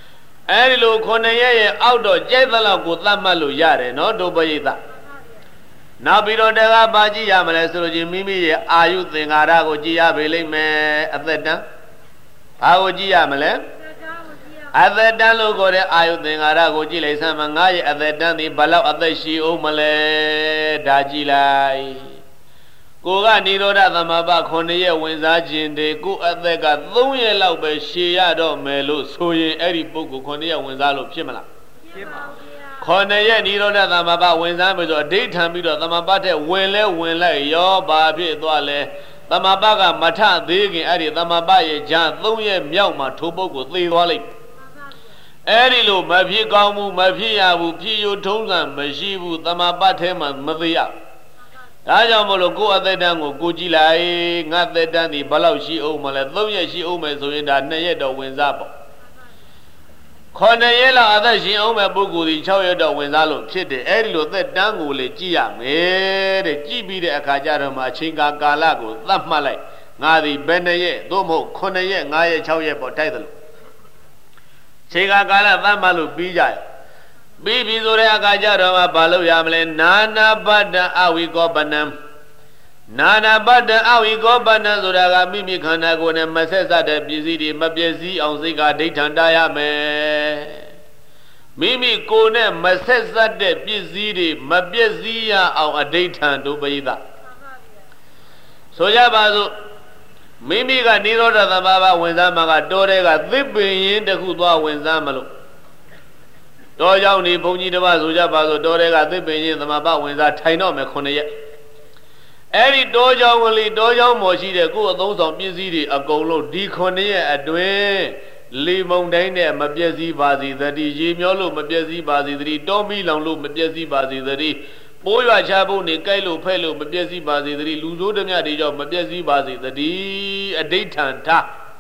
အဲဒီလိုခုနှစ်ရက်ရဲ့အောက်တော့ကြိုက်သလောက်ကိုသတ်မှတ်လို့ရတယ်နော်ဒုပရိသနောက်ပြီးတော့တကားပါကြည့်ရမလဲဆိုလို့ချင်းမိမိရဲ့အာယုသင်္ခါရကိုကြည့်ရပေလိမ့်မယ်အသက်တန်းဘာကိုကြည့်ရမလဲအသက်တန်းလို့ခေါ်တဲ့အာယုသင်္ခါရကိုကြည့်လိုက်စမ်းမငါရဲ့အသက်တန်းဒီဘလောက်အသက်ရှိအောင်မလဲဒါကြည့်လိုက်ကိုကနိရောဓသမဘခုနှစ်ရက်ဝင်စားခြင်းတွေကိုအသက်ကသုံးရက်လောက်ပဲရှည်ရတော့မယ်လို့ဆိုရင်အဲ့ဒီပုဂ္ဂိုလ်ခုနှစ်ရက်ဝင်စားလို့ဖြစ်မလားဖြစ်ပါဘူးခုနှစ်ရက်နိရောဓသမဘဝင်စားပြီဆိုအဋိဋ္ဌံပြီးတော့သမဘတဲ့ဝင်လဲဝင်လိုက်ရောဘာဖြစ်သွားလဲသမဘကမထသေးခင်အဲ့ဒီသမဘရဲ့ဂျာသုံးရက်မြောက်မှာထိုပုဂ္ဂိုလ်သေသွားလိုက်အဲ့ဒီလိုမဖြစ်ကောင်းဘူးမဖြစ်ရဘူးဖြစ်ရထုံးစံမရှိဘူးသမဘထဲမှာမသေးရဒါကြောင့်မလို့ကိုယ်အသက်တန်းကိုကိုကြည့်လိုက်ငါသက်တန်းဒီဘယ်လောက်ရှိအောင်မလဲသုံးရက်ရှိအောင်မယ်ဆိုရင်ဒါနှစ်ရက်တော့ဝင်စားပေါ့ခုနှစ်ရက်လောက်အသက်ရှင်အောင်မဲ့ပုဂ္ဂိုလ်ဒီ၆ရက်တော့ဝင်စားလို့ဖြစ်တယ်အဲ့ဒီလိုသက်တန်းကိုလေကြည့်ရမယ်တဲ့ကြည့်ပြီးတဲ့အခါကျတော့မှအချိန်ကာကာလကိုသတ်မှတ်လိုက်ငါဒီဘယ်နှစ်ရက်သို့မဟုတ်ခုနှစ်ရက်၅ရက်၆ရက်ပေါ့တိုက်တယ်လို့အချိန်ကာကာလသတ်မှတ်လို့ပြီးကြရပြီးပြီဆိုတဲ့အခါကျတော့မှဘာလို့ရမလဲနာနာပတ္တအဝိကောပနံနာနာပတ္တအဝိကောပနံဆိုတာကမိမိခန္ဓာကိုယ်နဲ့မဆက်စပ်တဲ့ပစ္စည်းတွေမပျက်စီးအောင်စိတ်ကဒိဋ္ဌံတားရမယ်မိမိကိုယ်နဲ့မဆက်စပ်တဲ့ပစ္စည်းတွေမပျက်စီးရအောင်အဒိဋ္ဌံတို့ပိသဆိုကြပါစို့မိမိကနိရောဓသမဘဝင်စားမှာကတောတဲ့ကသစ်ပင်ရင်တခုသွားဝင်စားမလို့တောကြောင့်ဒီဘုန်းကြီးတစ်ပါးဆိုကြပါစို့တောတဲ့ကသစ်ပင်ရင်သမဘဝင်စားထိုင်တော့မယ်ခုနှစ်ရက်အဲ့ဒီတောကြောင့်ကလေးတောကြောင့်မော်ရှိတဲ့ကိုယ်အသုံးဆောင်ပစ္စည်းတွေအကုန်လုံးဒီခုနှစ်ရက်အတွင်းလီမုံတိုင်းနဲ့မပြည့်စည်ပါစေသတည်းရေမျောလို့မပြည့်စည်ပါစေသတည်းတောမီလောင်လို့မပြည့်စည်ပါစေသတည်းပိုးရွာချဖို့နေကြိုက်လို့ဖဲ့လို့မပြည့်စည်ပါစေသတည်းလူဆိုးဓမြတွေကြောင့်မပြည့်စည်ပါစေသတည်းအဋိဋ္ဌံထ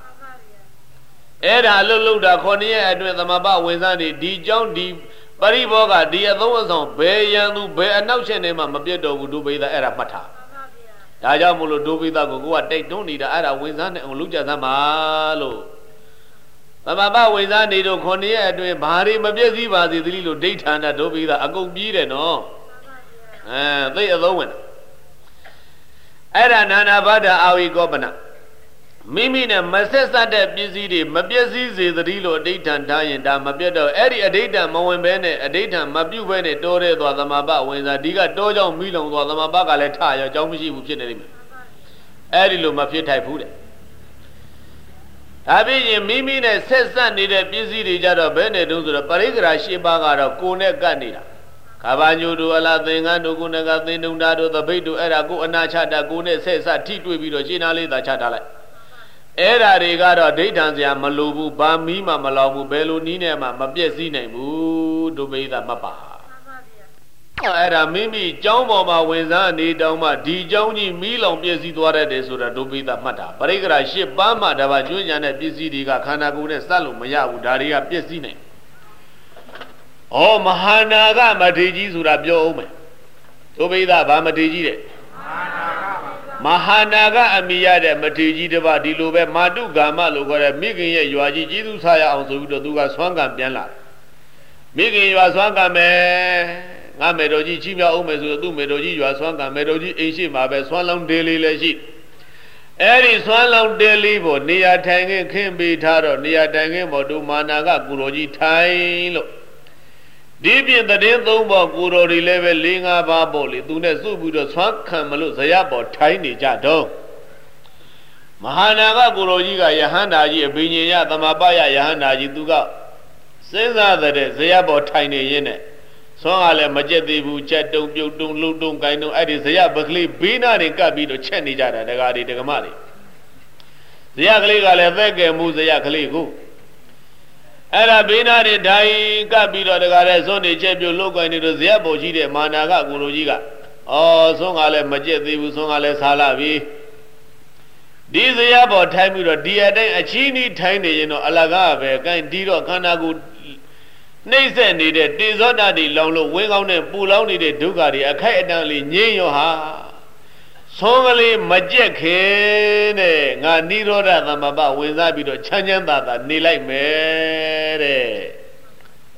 အဲ့ဒါလှုပ်လှုပ်တာခုနှစ်ရက်အတွင်းသမဘဝင်စားနေဒီကြောင့်ဒီပရိဘောကဒီအသုံးအဆောင်ဘယ်ရန်သူဘယ်အနောက်ချက်နေမှမပြတ်တော့ဘူးဒုပိသအဲ့ဒါမှတ်ထားဒါကြောင့်မို့လို့ဒုပိသကိုကိုကတိတ်တွန်းနေတာအဲ့ဒါဝင်စားနေအောင်လုပ်ကြစမ်းပါလို့သမဘဝင်စားနေတော့ခုနှစ်ရက်အတွင်းဘာတွေမပြည့်စည်ပါစေသတည်းလို့ဒိဋ္ဌာနာဒုပိသအကုန်ပြီးတယ်နော်အဲသိအသုံးဝင်အဲ့ဒါနာနာဘာဒအာဝိကောပနမိမိနဲ့မဆက်စပ်တဲ့ပစ္စည်းတွေမပြည့်စည်စေသတည်းလို့အဋိဋ္ဌံထားရင်ဒါမပြတ်တော့အဲ့ဒီအဋိဋ္ဌံမဝင်ဘဲနဲ့အဋိဋ္ဌံမပြုတ်ဘဲနဲ့တောတဲ့သွားသမဘဝင်စားဒီကတောကြောင့်မိလုံသွားသမဘကလည်းထရောအကြောင်းမရှိဘူးဖြစ်နေလိမ့်မယ်အဲ့ဒီလိုမဖြစ်ထိုက်ဘူးတဲ့ဒါဖြစ်ရင်မိမိနဲ့ဆက်စပ်နေတဲ့ပစ္စည်းတွေကြတော့ဘယ်နဲ့တုံးဆိုတော့ပရိက္ခရာ၈ပါးကတော့ကိုယ်နဲ့ကပ်နေတာခါဘာညိုတို့အလားသင်္ကန်းတို့ကုဏကသင်္တုံတာတို့သပိတ်တို့အဲ့ဒါကိုအနာချတာကိုယ်နဲ့ဆက်စပ်ထိတွေ့ပြီးတော့ရှင်းနာလေးသာချထားလိုက်အဲ့ဓာတွေကတော့ဒိဋ္ဌံစရာမလိုဘူးဘာမီးမှမလောင်ဘူးဘယ်လိုနည်းနဲ့မှမပြည့်စည်နိုင်ဘူးဒုပိသမပါအဲ့ဒါမိမိเจ้าပေါ်မှာဝင်စားနေတောင်းမှဒီเจ้าကြီးမီးလောင်ပြည့်စည်သွားတတ်တယ်ဆိုတာဒုပိသမှတ်တာပရိက္ခရာ၈ပါးမှတပါကျွမ်းညာတဲ့ပစ္စည်းတွေကခန္ဓာကိုယ်နဲ့စပ်လို့မရဘူးဒါတွေကပြည့်စည်နိုင်ဩမဟာနာကမထေကြီးဆိုတာပြောအောင်မယ်ဒုပိသဘာမထေကြီးတဲ့မဟာနာကအမိရတဲ့မထေကြီးတစ်ပါးဒီလိုပဲမာတုဂါမလို့ခေါ်တဲ့မိခင်ရဲ့ရွာကြီးကျေးဇူးဆရအောင်ဆိုပြီးတော့သူကဆွမ်းကံပြန်လာမိခင်ရွာဆွမ်းကံမယ်ငါမေတော်ကြီးချီးမြှောက်အောင်မယ်ဆိုတော့သူ့မေတော်ကြီးရွာဆွမ်းကံမေတော်ကြီးအိမ်ရှိမှာပဲဆွမ်းလောင်းတေးလေးလည်းရှိအဲ့ဒီဆွမ်းလောင်းတေးလေးပေါ်နေရာထိုင်ခင်းခင်းပေးထားတော့နေရာထိုင်ခင်းပေါ်ဒုမာနာကကုတော်ကြီးထိုင်လို့ဒီပြင်တည်င်းသုံးပေါ်ကိုတော်တွေလည်းပဲ၄၅ပါးပေါ့လေသူနဲ့စုပြီးတော့ဆွမ်းခံမလို့ဇယပေါ်ထိုင်းနေကြတော့မဟာနာကကိုတော်ကြီးကယဟန္တာကြီးအဘိညာယသမပယယဟန္တာကြီးသူကစဉ်းစားတဲ့ဇယပေါ်ထိုင်နေရင်းနဲ့ဆွမ်းကလည်းမကြက်သေးဘူးချက်တုံပြုတ်တုံလှုပ်တုံကိုင်းတုံအဲ့ဒီဇယပကလေးဘေးနာတွေကပ်ပြီးတော့ချက်နေကြတာဒကာတွေဒကမတွေဇယကလေးကလည်းသက်ကဲမှုဇယကလေးကိုအဲ့ဒါဘေးနာတွေဓာတ်ကပ်ပြီးတော့တကားတဲ့ဇွန်နေချက်ပြုတ်လုတ်ကိုင်းနေတော့ဇယပေါ်ကြီးတဲ့မာနာကကိုလိုကြီးကအော်ဇွန်ကလည်းမကြက်သေးဘူးဇွန်ကလည်းစားလာပြီဒီဇယပေါ်ထိုင်းပြီးတော့ဒီအတိုင်းအချီးနီးထိုင်းနေရင်တော့အလကားပဲကိုင်းဒီတော့ခန္ဓာကိုယ်နှိမ့်ဆက်နေတဲ့တေဇောဓာတ်တွေလောင်လို့ဝင်းကောင်းနဲ့ပူလောင်နေတဲ့ဒုက္ခတွေအခိုက်အတန့်လေးငြိမ်းရောဟာဆွမ်းကလေးမကြက်ခင်တဲ့ငါနိရောဓသမဘဝင်စားပြီးတော့ချမ်းချမ်းသာသာနေလိုက်မယ်တဲ့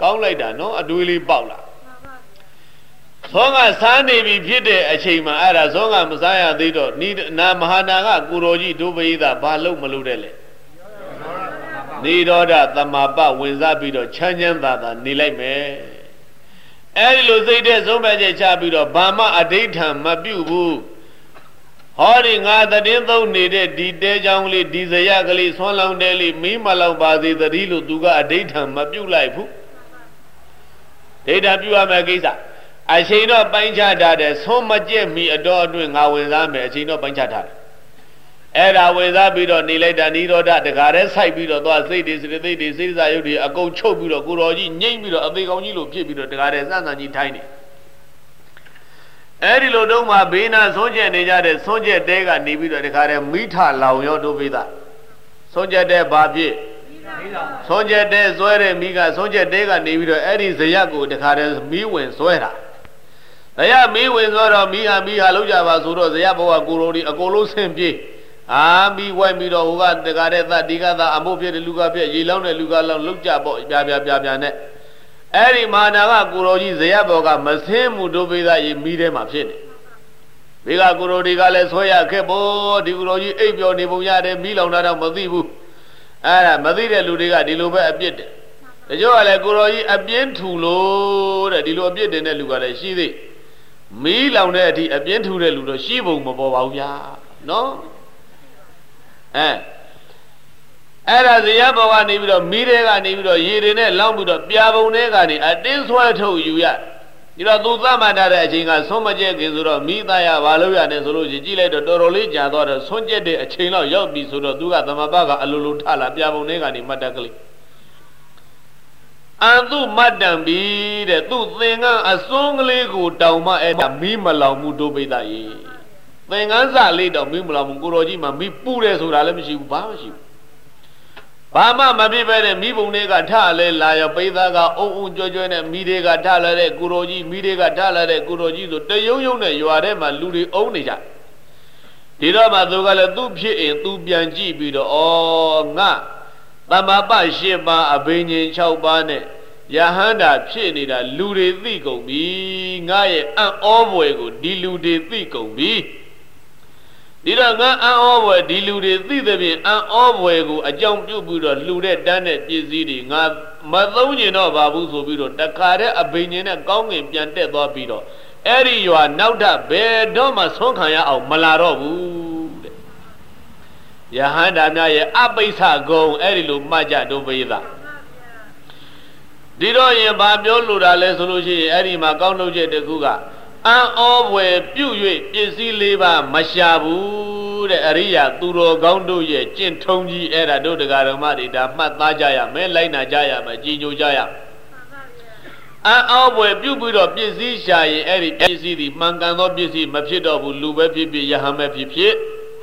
ကောင်းလိုက်တာနော်အတွေးလေးပေါက်လာသောကစားနေပြီဖြစ်တဲ့အချိန်မှာအဲ့ဒါသောကမစားရသေးတော့နိနာမဟာနာကကိုရောကြီးဒုပရိသဘာလို့မလုပ်တဲ့လေနိရောဓသမပဝင်စားပြီးတော့ချမ်းချမ်းသာသာနေလိုက်မယ်အဲ့ဒီလိုစိတ်တဲ့ဆုံးဖြတ်ချက်ချပြီးတော့ဘာမှအဋိဋ္ဌံမပြုတ်ဘူးဟောဒီငါတည်င်းသုံးနေတဲ့ဒီတဲချောင်းလေးဒီဇရကလေးဆွမ်းလောင်းတဲလေးမီးမလောင်ပါစေသတည်းလို့သူကအဋိဋ္ဌံမပြုတ်လိုက်ဘူးဒိဋ္ဌံပြုတ်ရမယ့်ကိစ္စအချိန်တော့ပိုင်းခြားထားတယ်ဆုံးမကျက်မီအတော်အတွင်းငါဝင်စားမယ်အချိန်တော့ပိုင်းခြားထားတယ်အဲ့ဒါဝင်စားပြီးတော့နေလိုက်တာနိရောဓတကားရဲစိုက်ပြီးတော့သွားစိတ်တွေစိတ်သိတွေစိတ်စာရုပ်တွေအကုန်ချုပ်ပြီးတော့ကိုတော်ကြီးညှိမ့်ပြီးတော့အသေးကောင်းကြီးလိုဖြစ်ပြီးတော့တကားရဲစမ်းစမ်းကြီးထိုင်းနေအဲ့ဒီလိုတော့မှဘေးနာဆုံးချက်နေကြတဲ့ဆုံးချက်တဲကနေပြီးတော့တကားရဲမိထလောင်ရောတို့ပိသားဆုံးချက်တဲဘာဖြစ်ဆုံးချက်တဲဇွဲတဲ့မိကဆုံးချက်တဲကနေပြီးတော့အဲ့ဒီဇရက်ကိုတကားရဲမီးဝင်ဇွဲတာဇရက်မီးဝင်ဇွဲတော့မိဟာမိဟာလောက်ကြပါဆိုတော့ဇရက်ဘဝကိုတော်ဒီအကုန်လုံးဆင်ပြေးအာမိဝိုက်ပြီးတော့ဟိုကတကားတဲ့သတိကသာအမို့ဖြစ်တဲ့လူကဖြစ်ရေလောင်းတဲ့လူကလောင်းလောက်ကြပေါ့ပြပြပြပြနဲ့အဲ့ဒီမာနာကကိုတော်ကြီးဇယဘောကမဆင်းမှုဒုပိသရေမိထဲမှာဖြစ်နေမိကကိုတော်ဒီကလည်းဆွဲရခဲ့ဖို့ဒီကိုတော်ကြီးအိပ်ပျော်နေပုံရတယ်မိလောင်တာတော့မသိဘူးအဲ့ဒါမသိတဲ့လူတွေကဒီလိုပဲအပြစ်တယ်တချို့ကလည်းကိုတော်ကြီးအပြင်းထူလို့တဲ့ဒီလိုအပြစ်တင်တဲ့လူကလည်းရှိသေးမိလောင်တဲ့အထိအပြင်းထူတဲ့လူတော့ရှိပုံမပေါ်ပါဘူးဗျာနော်အဲအဲ့ဒါဇယဘဝနေပြီးတော့မိတွေကနေပြီးတော့ရေတွေနဲ့လောင်းပြီးတော့ပြာပုံတွေကနေအတင်းဆွဲထုတ်ယူရဒီတော့သူသတ်မှတ်တဲ့အချိန်ကဆုံးမကျက်ခင်ဆိုတော့မိသားရဘာလို့ရနေဆိုလို့ကြည့်လိုက်တော့တော်တော်လေးကြာတော့ဆွန့်ကျက်တဲ့အချိန်လောက်ရောက်ပြီဆိုတော့သူကသမဘကအလိုလိုထလာပြာပုံတွေကနေမတ်တက်ကလေးအန်သူမတ်တံပြီတဲ့သူသင်္ကန်းအစွန်းကလေးကိုတောင်မှအဲ့ဒါမိမလောင်မှုဒုပိသရေသင်္ကန်းစာလေးတော့မိမလောင်မှုကိုတော်ကြီးမှမိပူတယ်ဆိုတာလည်းမရှိဘူးဘာမှမရှိဘူးဘာမှမဖြစ်ပဲနဲ့မိဘုံတွေကထလဲလာရပိသားကအုံအုံကြွကြွနဲ့မိတွေကထလာတဲ့ကိုတော်ကြီးမိတွေကထလာတဲ့ကိုတော်ကြီးဆိုတယုံယုံနဲ့ရွာထဲမှာလူတွေအုံနေကြဒီတော့မှသူကလည်းသူ့ဖြစ်ရင်သူပြန်ကြည့်ပြီးတော့ဩငါသမပရှစ်ပါးအဘိညာဉ်၆ပါးနဲ့ယဟန္တာဖြစ်နေတာလူတွေသိကုန်ပြီငါရဲ့အံ့ဩဘွယ်ကိုဒီလူတွေသိကုန်ပြီဒီတော့ငါအံ့ဩဘွယ်ဒီလူတွေသိတဲ့ပြင်အံ့ဩဘွယ်ကိုအကြောင်းပြုပြီးတော့လှူတဲ့တန်းတဲ့ပစ္စည်းတွေငါမသုံးကျင်တော့ပါဘူးဆိုပြီးတော့တခါတည်းအဘိညာဉ်နဲ့ကောင်းငင်ပြန်တက်သွားပြီးတော့အဲ့ဒီရွာနောက်ထပ်ဘယ်တော့မှဆုံးခံရအောင်မလာတော့ဘူးတဲ့ယဟန္တာများရဲ့အပိစ္ဆဂုံအဲ့ဒီလိုမှတ်ကြတို့ပိသဒီတော့ရင်ဘာပြောလို့တာလဲဆိုလို့ရှိရင်အဲ့ဒီမှာကောင်းလုပ်ချက်တစ်ခုကအံ့ဩဘွယ်ပြုတ်၍ပစ္စည်းလေးပါမရှာဘူးတဲ့အရိယာသူတော်ကောင်းတို့ရဲ့ကျင့်ထုံးကြီးအဲ့ဒါတို့တရားဓမ္မတွေဒါမှတ်သားကြရမယ်လိုက်နာကြရမယ်ကြည်ညိုကြရအံ့ဩဘွယ်ပြုတ်ပြီးတော့ပစ္စည်းရှာရင်အဲ့ဒီပစ္စည်းဒီမှန်ကန်သောပစ္စည်းမဖြစ်တော့ဘူးလူပဲဖြစ်ဖြစ်ယဟန်ပဲဖြစ်ဖြစ်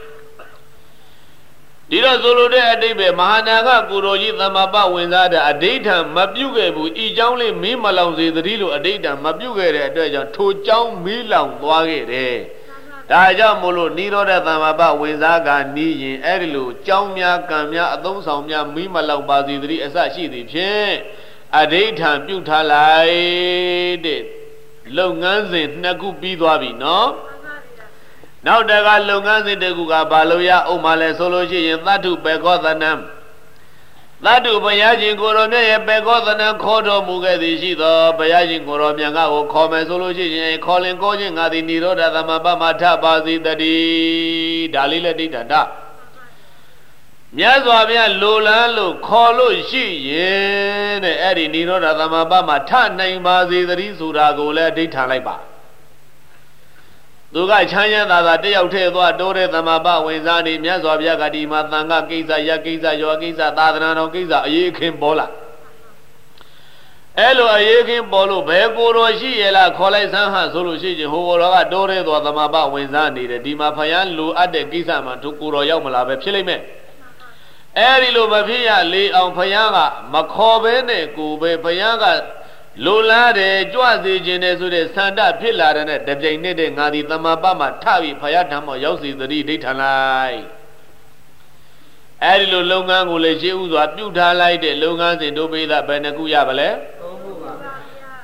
ဒီတော့ဆိုလိုတဲ့အတိတ်ပဲမဟာနာကကိုတော်ကြီးသမပဝင်စားတဲ့အဋိဋ္ဌံမပြုတ်ခဲ့ဘူးဤเจ้าလေးမီးမလောင်စေသတိလို့အဋိဋ္ဌံမပြုတ်ခဲ့တဲ့အတွက်ကြောင့်ထိုเจ้าမီးလောင်သွားခဲ့တယ်ဒါကြောင့်မို့လို့နိရောဓသမပဝင်စားကနီးရင်အဲ့ဒီလိုเจ้าများကံများအသုံးဆောင်များမီးမလောင်ပါစေသတိအစရှိသည်ဖြင့်အဋိဋ္ဌံပြုတ်ထားလိုက်တဲ့လုပ်ငန်းစဉ်နှစ်ခုပြီးသွားပြီနော်နောက်တကလုပ်ငန်းစဉ်တကူကဘာလို့ရအောင်မလဲဆိုလို့ရှိရင်သတ္ထုပေခောသနံသတ္ထုဘုရားရှင်ကိုရောမြတ်ရဲ့ပေခောသနံခေါ်တော်မူခဲ့သည်ရှိသောဘုရားရှင်ကိုရောမြတ်ကကိုခေါ်မယ်ဆိုလို့ရှိရင်ခေါ်လင်ကိုချင်းငါသည်နိရောဓသမပမထပါစီတတိဒါလေးလက်ဒိဋ္ဌတမြတ်စွာဘုရားလိုလန်းလို့ခေါ်လို့ရှိရင်တဲ့အဲ့ဒီနိရောဓသမပမထနိုင်ပါစီတတိဆိုတာကိုလည်းဒိဋ္ဌာလိုက်ပါသူကချမ်းရသာသာတယောက်ထဲသွားတိုးတဲ့သမပဝင်စားနေမြတ်စွာဘုရားကဒီမှာသံဃာကိစ္စရကိစ္စယောကိစ္စသာသနာတော်ကိစ္စအရေးခင်ပေါ်လာအဲ့လိုအရေးခင်ပေါ်လို့ဘယ်ကိုယ်တော်ရှိရလားခေါ်လိုက်စမ်းဟာဆိုလို့ရှိရင်ဟိုတော်ကတိုးတဲ့သွားသမပဝင်စားနေတယ်ဒီမှာဖယားလိုအပ်တဲ့ကိစ္စမှာသူကိုယ်တော်ရောက်မလာပဲဖြစ်လိမ့်မယ်အဲ့ဒီလိုမဖြစ်ရလေအောင်ဖယားကမခေါ်ဘဲနဲ့ကိုပဲဖယားကလိုလားတယ်ကြွစေခြင်းနဲ့ဆိုတဲ့ဆန္ဒဖြစ်လာတဲ့တပြိုင်နက်တည်းငါဒီသမပမှာထပြီးဖယားဓမ္မရောက်စီသတိဒိဋ္ဌံလိုက်အဲဒီလိုလုပ်ငန်းကိုလည်းရှေးဥစွာပြုထားလိုက်တဲ့လုပ်ငန်းစဉ်တို့ပိသဘယ်နှခုရပါလဲသုံးခု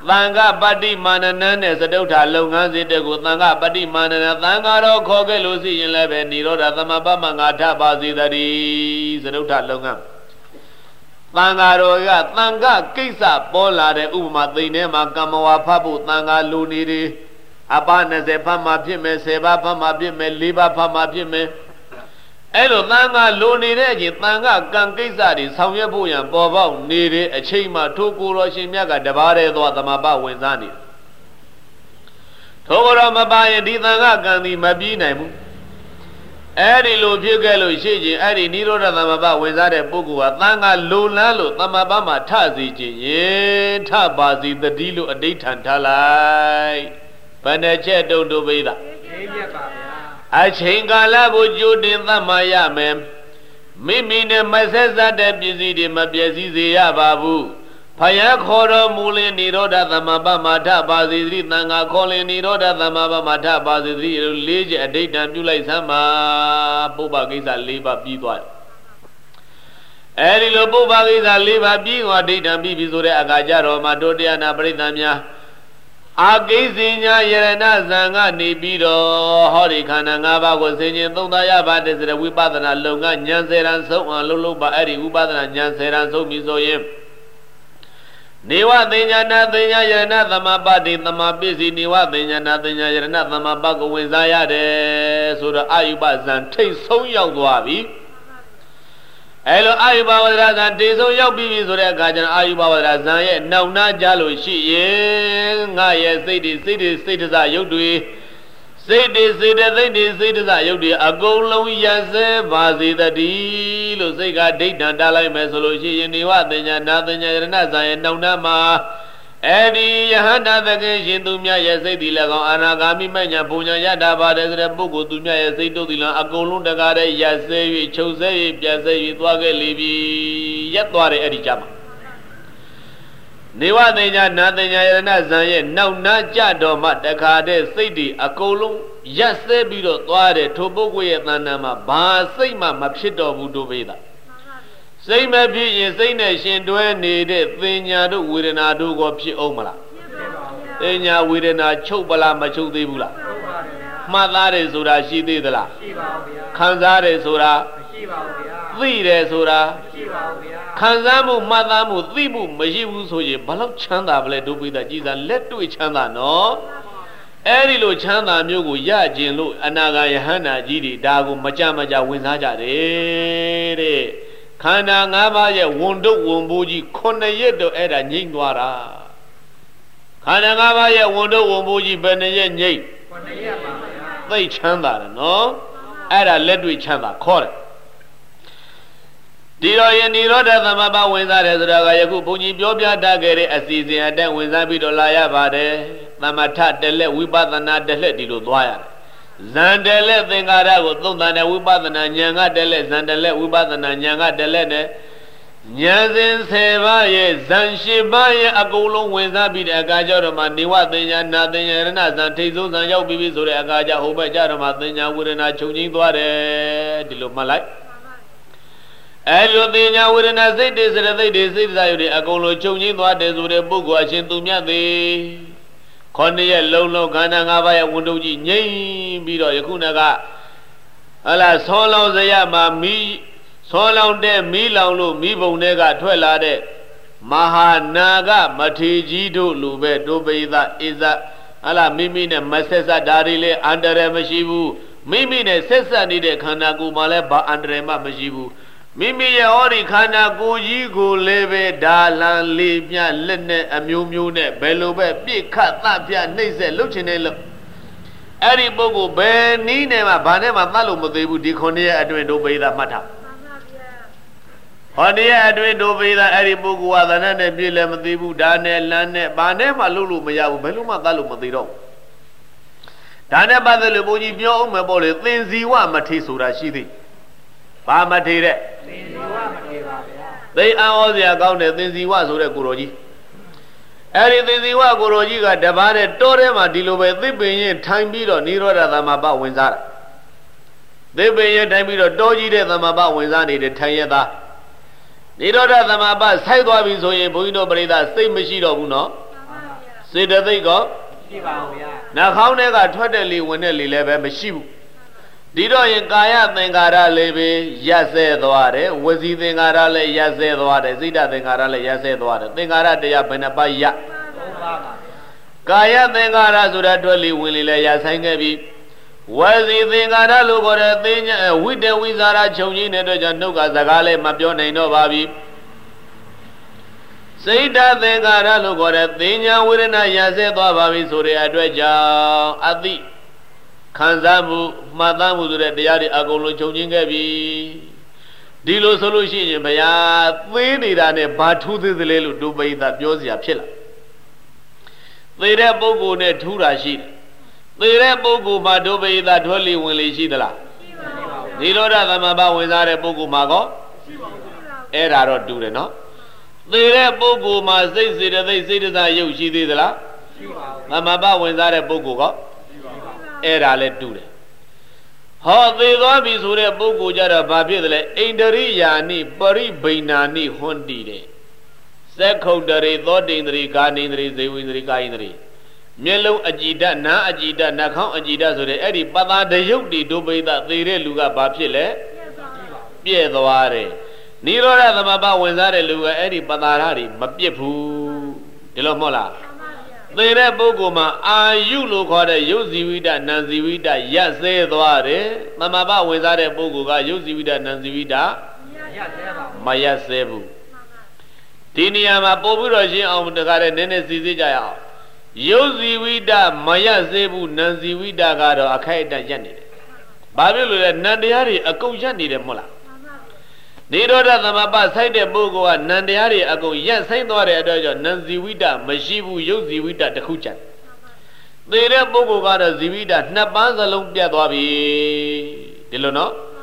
သံဃပတ္တိမာနနံနဲ့စတုထလုပ်ငန်းစဉ်တကူသံဃပတ္တိမာနနံသံဃာတော်ခေါ်ခဲ့လို့ရှိရင်လည်းပဲនិရောဓသမပမငါထပါစေတည်းစတုထလုပ်ငန်းသံဃာတော်ကသံဃကိစ္စပေါ်လာတဲ့ဥပမာသိနေမှာကမ္မဝါဖတ်ဖို့သံဃာလူနေတွေအပ၂၀ဖတ်မှဖြစ်မယ်၁၀ပါးဖတ်မှဖြစ်မယ်၄ပါးဖတ်မှဖြစ်မယ်အဲ့လိုသံဃာလိုနေတဲ့အချိန်သံဃာကံကိစ္စတွေဆောင်ရွက်ဖို့ရန်ပေါ်ပေါက်နေတဲ့အချိန်မှာထိုကိုယ်တော်ရှင်မြတ်ကတပါးတည်းသောသမဘဝင်စားနေထိုကိုယ်တော်မပါရင်ဒီသံဃာကံသည်မပြီးနိုင်ဘူးအဲ့ဒီလိုဖြစ်ခဲ့လို့ရှိရင်အဲ့ဒီနိရောဓသမဘဝင်စားတဲ့ပုဂ္ဂိုလ်ဟာသံဃာလိုလန်းလို့သမဘမှာထစီခြင်းရင်ထပါစီတတိလို့အဋိဋ္ဌံထားလိုက်ဘယ်နဲ့ချက်တုံတို့ပိဒါသိမြတ်ပါဗျာအချိန်ကာလကိုကြိုတင်သတ်မှတ်ရမယ်မိမိနဲ့မဆက်စပ်တဲ့ပစ္စည်းတွေမပြည့်စည်စေရပါဘူးဖယားခေါ်တော်မူလင်និရောဓသမဘမာထပါစေသတိသံဃာခေါ်လင်និရောဓသမဘမာထပါစေသတိလေးချက်အဋိဋ္ဌံပြုလိုက်စမ်းပါပုပ္ပကိစ္စ၄ပါးပြီးသွားတယ်အဲဒီလိုပုပ္ပကိစ္စ၄ပါးပြီးသွားအဋိဋ္ဌံပြီးပြီဆိုတဲ့အခါကျတော့မှတို့တရားနာပရိသတ်များအာကိစ္စညာယရဏဇံကနေပြီးတော့ဟောဒီခန္ဓာ၅ပါးကိုဆင်ခြင်သုံးသပ်ရပါတယ်ဆိုတဲ့ဝိပဿနာလုံကဉာဏ်စေရန်ဆုံးအောင်လှုပ်လှုပ်ပါအဲ့ဒီဝိပဿနာဉာဏ်စေရန်ဆုံးပြီဆိုရင်နေဝသိညာနာသိညာယရဏသမပတိသမပစ္စည်းနေဝသိညာနာသိညာယရဏသမပကိုဝင်စားရတယ်ဆိုတော့အာယုပဇံထိတ်ဆုံးရောက်သွားပြီအဲလိုအာယုဘဝဒရာဇံတေဆုံးရောက်ပြီဆိုတဲ့အခါကျတော့အာယုဘဝဒရာဇံရဲ့နှောင်နှားကြလို့ရှိရင်ငါရဲ့စိတ်တွေစိတ်တွေစိတ်တစရုပ်တွေစိတ်တွေစိတ်တွေစိတ်တွေစိတ်တစရုပ်တွေအကုန်လုံးရစဲပါစေတည်းလို့စိတ်ကဒိဋ္ဌံတားလိုက်မယ်ဆိုလို့ရှိရင်နေဝသိညာနာသိညာယရဏဇံရဲ့နှောင်နှားမှာအဲ့ဒီယဟန္တာသခင်ရှင်သူမြတ်ရဲ့စိတ်ဒီလည်းကောင်းအနာဂါမိမညာဘုံညာရတာပါတယ်ဆိုတဲ့ပုဂ္ဂိုလ်သူမြတ်ရဲ့စိတ်တို့ဒီလည်းအကုန်လုံးတကားတဲ့ရဆဲ၍ချုပ်ဆဲ၍ပြတ်ဆဲ၍သွားခဲ့လေပြီရက်သွားတယ်အဲ့ဒီကြမှာနေဝသိညာနာသိညာယရဏဇံရဲ့နောက်နာကြတော်မှတခါတဲ့စိတ်တွေအကုန်လုံးရက်ဆဲပြီးတော့သွားတယ်ထိုပုဂ္ဂိုလ်ရဲ့တဏ္ဍာမှာဘာစိတ်မှမဖြစ်တော်ဘူးတို့ပေတာစိတ်မဖြစ်ရင်စိတ်နဲ့ရှင်တွဲနေတဲ့သင်ညာတို့ဝေဒနာတို့ကိုဖြစ်အောင်မလားသင်ညာဝေဒနာချုပ်ပလားမချုပ်သေးဘူးလားမှတ်သားတယ်ဆိုတာရှိသေးသလားရှိပါဘူးဗျာခံစားတယ်ဆိုတာမရှိပါဘူးဗျာသိတယ်ဆိုတာမရှိပါဘူးဗျာခံစားမှုမှတ်သားမှုသိမှုမရှိဘူးဆိုရင်ဘယ်လောက်ချမ်းသာပလဲတို့ပိသကြည်သာလက်တွေ့ချမ်းသာနော်အဲ့ဒီလိုချမ်းသာမျိုးကိုရကျင်လို့အနာဂါယဟန္တာကြီးတွေဒါကိုမကြမကြဝင်စားကြတယ်တဲ့ခန္ဓာ၅ပါးရဲ့ဝန်တုပ်ဝန်ပိုးကြီးခုနှစ်ရက်တော့အဲ့ဒါငြိမ့်သွားတာခန္ဓာ၅ပါးရဲ့ဝန်တုပ်ဝန်ပိုးကြီးဘယ်နှရက်ငြိမ့်ခုနှစ်ရက်ပါဗျာသိချမ်းသာတယ်နော်အဲ့ဒါလက်တွေ့ချမ်းသာခေါ်တယ်ဒီတော့ယနိရောဓသမဘဝင်စားတယ်ဆိုတာကယခုဘုန်းကြီးပြောပြတတ်ခဲ့တဲ့အစီအစဉ်အတိုင်းဝင်စားပြီးတော့လာရပါတယ်သမထတလက်ဝိပဿနာတလက်ဒီလိုသွားရတယ်ဇန်တလက်သင်္ကာရကိုသုံးသပ်တဲ့ဝိပဿနာဉာဏ်ကတလက်ဇန်တလက်ဝိပဿနာဉာဏ်ကတလက်နဲ့ဉာဏ်စဉ်ဆယ်ပါးရဲ့ဇန်ရှစ်ပါးရဲ့အကုန်လုံးဝင်စားပြီးတဲ့အခါကျတော့မှနေဝသင်ညာနာသင်ညာရဏဇန်ထိတ်ဆုံးဇန်ရောက်ပြီးပြီဆိုတဲ့အခါကျဟိုဘက်ကျတော့မှသင်ညာဝေဒနာချုပ်ငိမ့်သွားတယ်ဒီလိုမှတ်လိုက်အဲလိုသင်ညာဝေဒနာစိတ်တွေစရသိတ်တွေစိတ်စားရုပ်တွေအကုန်လုံးချုပ်ငိမ့်သွားတယ်ဆိုတဲ့ပုဂ္ဂိုလ်အရှင်သူမြတ်သည်ခေါင်းရဲ့လုံးလုံးခန္ဓာ၅ပါးရဲ့ဝန်တုပ်ကြီးငြိမ့်ပြီးတော့ယခုနကဟလာဆောလောင်စရမှာမီးဆောလောင်တဲ့မီးလောင်လို့မီးပုံတွေကထွက်လာတဲ့မဟာနာဂမထေကြီးတို့လူပဲတို့ပိသဣဇဟလာမိမိနဲ့မဆက်ဆက်ဓာရီလေအန္တရာယ်မရှိဘူးမိမိနဲ့ဆက်ဆက်နေတဲ့ခန္ဓာကိုယ်မှာလည်းဘာအန္တရာယ်မှမရှိဘူးမိမိရဲ့ဟောဒီခန္ဓာကိုယ်ကြီးကိုလည်းပဲဓာလန်လေးပြလက်နဲ့အမျိုးမျိုးနဲ့ဘယ်လိုပဲပြစ်ခတ်သပြနှိမ့်ဆက်လှုပ်ချင်တယ်လို့အဲ့ဒီပုဂ္ဂိုလ်ဘယ်နည်းနဲ့မှဘာနဲ့မှသတ်လို့မသေးဘူးဒီခုနှစ်ရဲ့အတွင်တို့ပိသမှတ်ထားဟောဒီရဲ့အတွင်တို့ပိသအဲ့ဒီပုဂ္ဂိုလ်ကသဏ္ဍာန်နဲ့ပြည့်လည်းမသေးဘူးဓာနဲ့လမ်းနဲ့ဘာနဲ့မှလှုပ်လို့မရဘူးဘယ်လိုမှသတ်လို့မသေးတော့ဒါနဲ့ပတ်သက်လို့ဘုန်းကြီးပြောအောင်မယ်ပေါ့လေသင်္ဇီဝမထေဆိုတာရှိသေးဘာမထေတဲ့သင်္ဇီဝမထေပါဗျာသိအံ့ဩစရာကောင်းတဲ့သင်္ဇီဝဆိုတဲ့ကိုတော်ကြီးအဲ့ဒီသင်္ဇီဝကိုတော်ကြီးကတပါးတဲ့တောထဲမှာဒီလိုပဲသစ်ပင်ရင်ထိုင်ပြီးတော့နိရောဓသမဘဝင်စားတာသစ်ပင်ရင်ထိုင်ပြီးတော့တောကြီးတဲ့သမဘဝင်စားနေတဲ့ထိုင်ရသားနိရောဓသမဘဆိုက်သွားပြီဆိုရင်ဘုန်းကြီးတို့ပရိသတ်စိတ်မရှိတော့ဘူးနော်စေတသိက်ကောရှိပါဘူးဗျာနှာခေါင်းထဲကထွက်တဲ့လေဝင်တဲ့လေလည်းပဲမရှိဘူးဒီတော့ရင်ကာယသင်္ခါရလေးပဲရက်ဆဲသွားတယ်ဝစီသင်္ခါရလည်းရက်ဆဲသွားတယ်စိတ္တသင်္ခါရလည်းရက်ဆဲသွားတယ်သင်္ခါရတရားဘယ်နှပါးရသုံးပါးပါကာယသင်္ခါရဆိုတာထွက်လေဝင်လေလည်းရဆိုင်ခဲ့ပြီဝစီသင်္ခါရလို့ခေါ်တဲ့သိညာဝိတ္တဝိဇာရခြုံကြီးတဲ့အတွက်ကြောင့်နှုတ်ကစကားလည်းမပြောနိုင်တော့ပါပြီစိတ်ဓာတ်သင်္ခါရလို့ခေါ်တဲ့သိညာဝေဒနာရဆဲသွားပါပြီဆိုတဲ့အတွက်ကြောင့်အတိခံစားမှုမှတ်သားမှုဆိုတဲ့တရားတွေအကုန်လုံးခြုံချင်းခဲ့ပြီဒီလိုဆိုလို့ရှိရင်ဘုရားသေးနေတာနဲ့ဘာထူးသေးသလဲလို့ဒုပိသပြောเสียဖြစ်လာသေတဲ့ပုဂ္ဂိုလ်နဲ့ထူးတာရှိတယ်သေတဲ့ပုဂ္ဂိုလ်မှာဒုပိသထွက်လေဝင်လေရှိသလားရှိပါဘူးနိရောဓသမဘာဝင်စားတဲ့ပုဂ္ဂိုလ်မှာကောရှိပါဘူးအဲ့ဒါတော့တူတယ်နော်သေတဲ့ပုဂ္ဂိုလ်မှာစိတ်စေတသိက်စိတ်တစားရုပ်ရှိသေးသလားရှိပါဘူးသမဘာဝင်စားတဲ့ပုဂ္ဂိုလ်ကောအဲ့ဒါလည်းတူတယ်ဟောသေသွားပြီဆိုတဲ့ပုဂ္ဂိုလ်ကြတော့ဘာဖြစ်သလဲဣန္ဒရိယာနိပရိဗိဏာနိဟွန်တီတဲ့သက္ခုတ္တရေသောတိန္ဒရိကာနိန္ဒရိဇေဝိန္ဒရိကာယိန္ဒရိမျက်လုံးအကြည်ဓာတ်နားအကြည်ဓာတ်နှာခေါင်းအကြည်ဓာတ်ဆိုတဲ့အဲ့ဒီပတာတယုတ်တိဒုပိသသေတဲ့လူကဘာဖြစ်လဲပြည့်သွားတယ်နိရောဓသမဘဝင်စားတဲ့လူကအဲ့ဒီပတာရတွေမပြစ်ဘူးဒီလိုမဟုတ်လားသေတဲ့ပုဂ္ဂိုလ်မှာအာယုလို့ခေါ်တဲ့ယုတ်ဇီဝိတနံဇီဝိတရက်ဆဲသွားတယ်သမဘဝင်စားတဲ့ပုဂ္ဂိုလ်ကယုတ်ဇီဝိတနံဇီဝိတမရက်ဆဲဘူးဒီနေရာမှာပို့ပြီးတော့ရှင်းအောင်တကားတဲ့နည်းနည်းစီစစ်ကြရအောင်ယုတ်ဇီဝိတမရက်ဆဲဘူးနံဇီဝိတကတော့အခိုက်အတန့်ရက်နေတယ်ဘာဖြစ်လို့လဲနံတရားတွေအကုန်ရက်နေတယ်မဟုတ်လားနိရောဓသမပဆိုင်တဲ့ပုဂ္ဂိုလ်ကနံတရားတွေအကုန်ရက်ဆိုင်သွားတဲ့အတွက်ကြောင့်နံဇီဝိတမရှိဘူးယုတ်ဇီဝိတတစ်ခုကျန်သေတဲ့ပုဂ္ဂိုလ်ကတော့ဇီဝိတနှစ်ပန်းစလုံးပြတ်သွားပြီဒီလိုနော်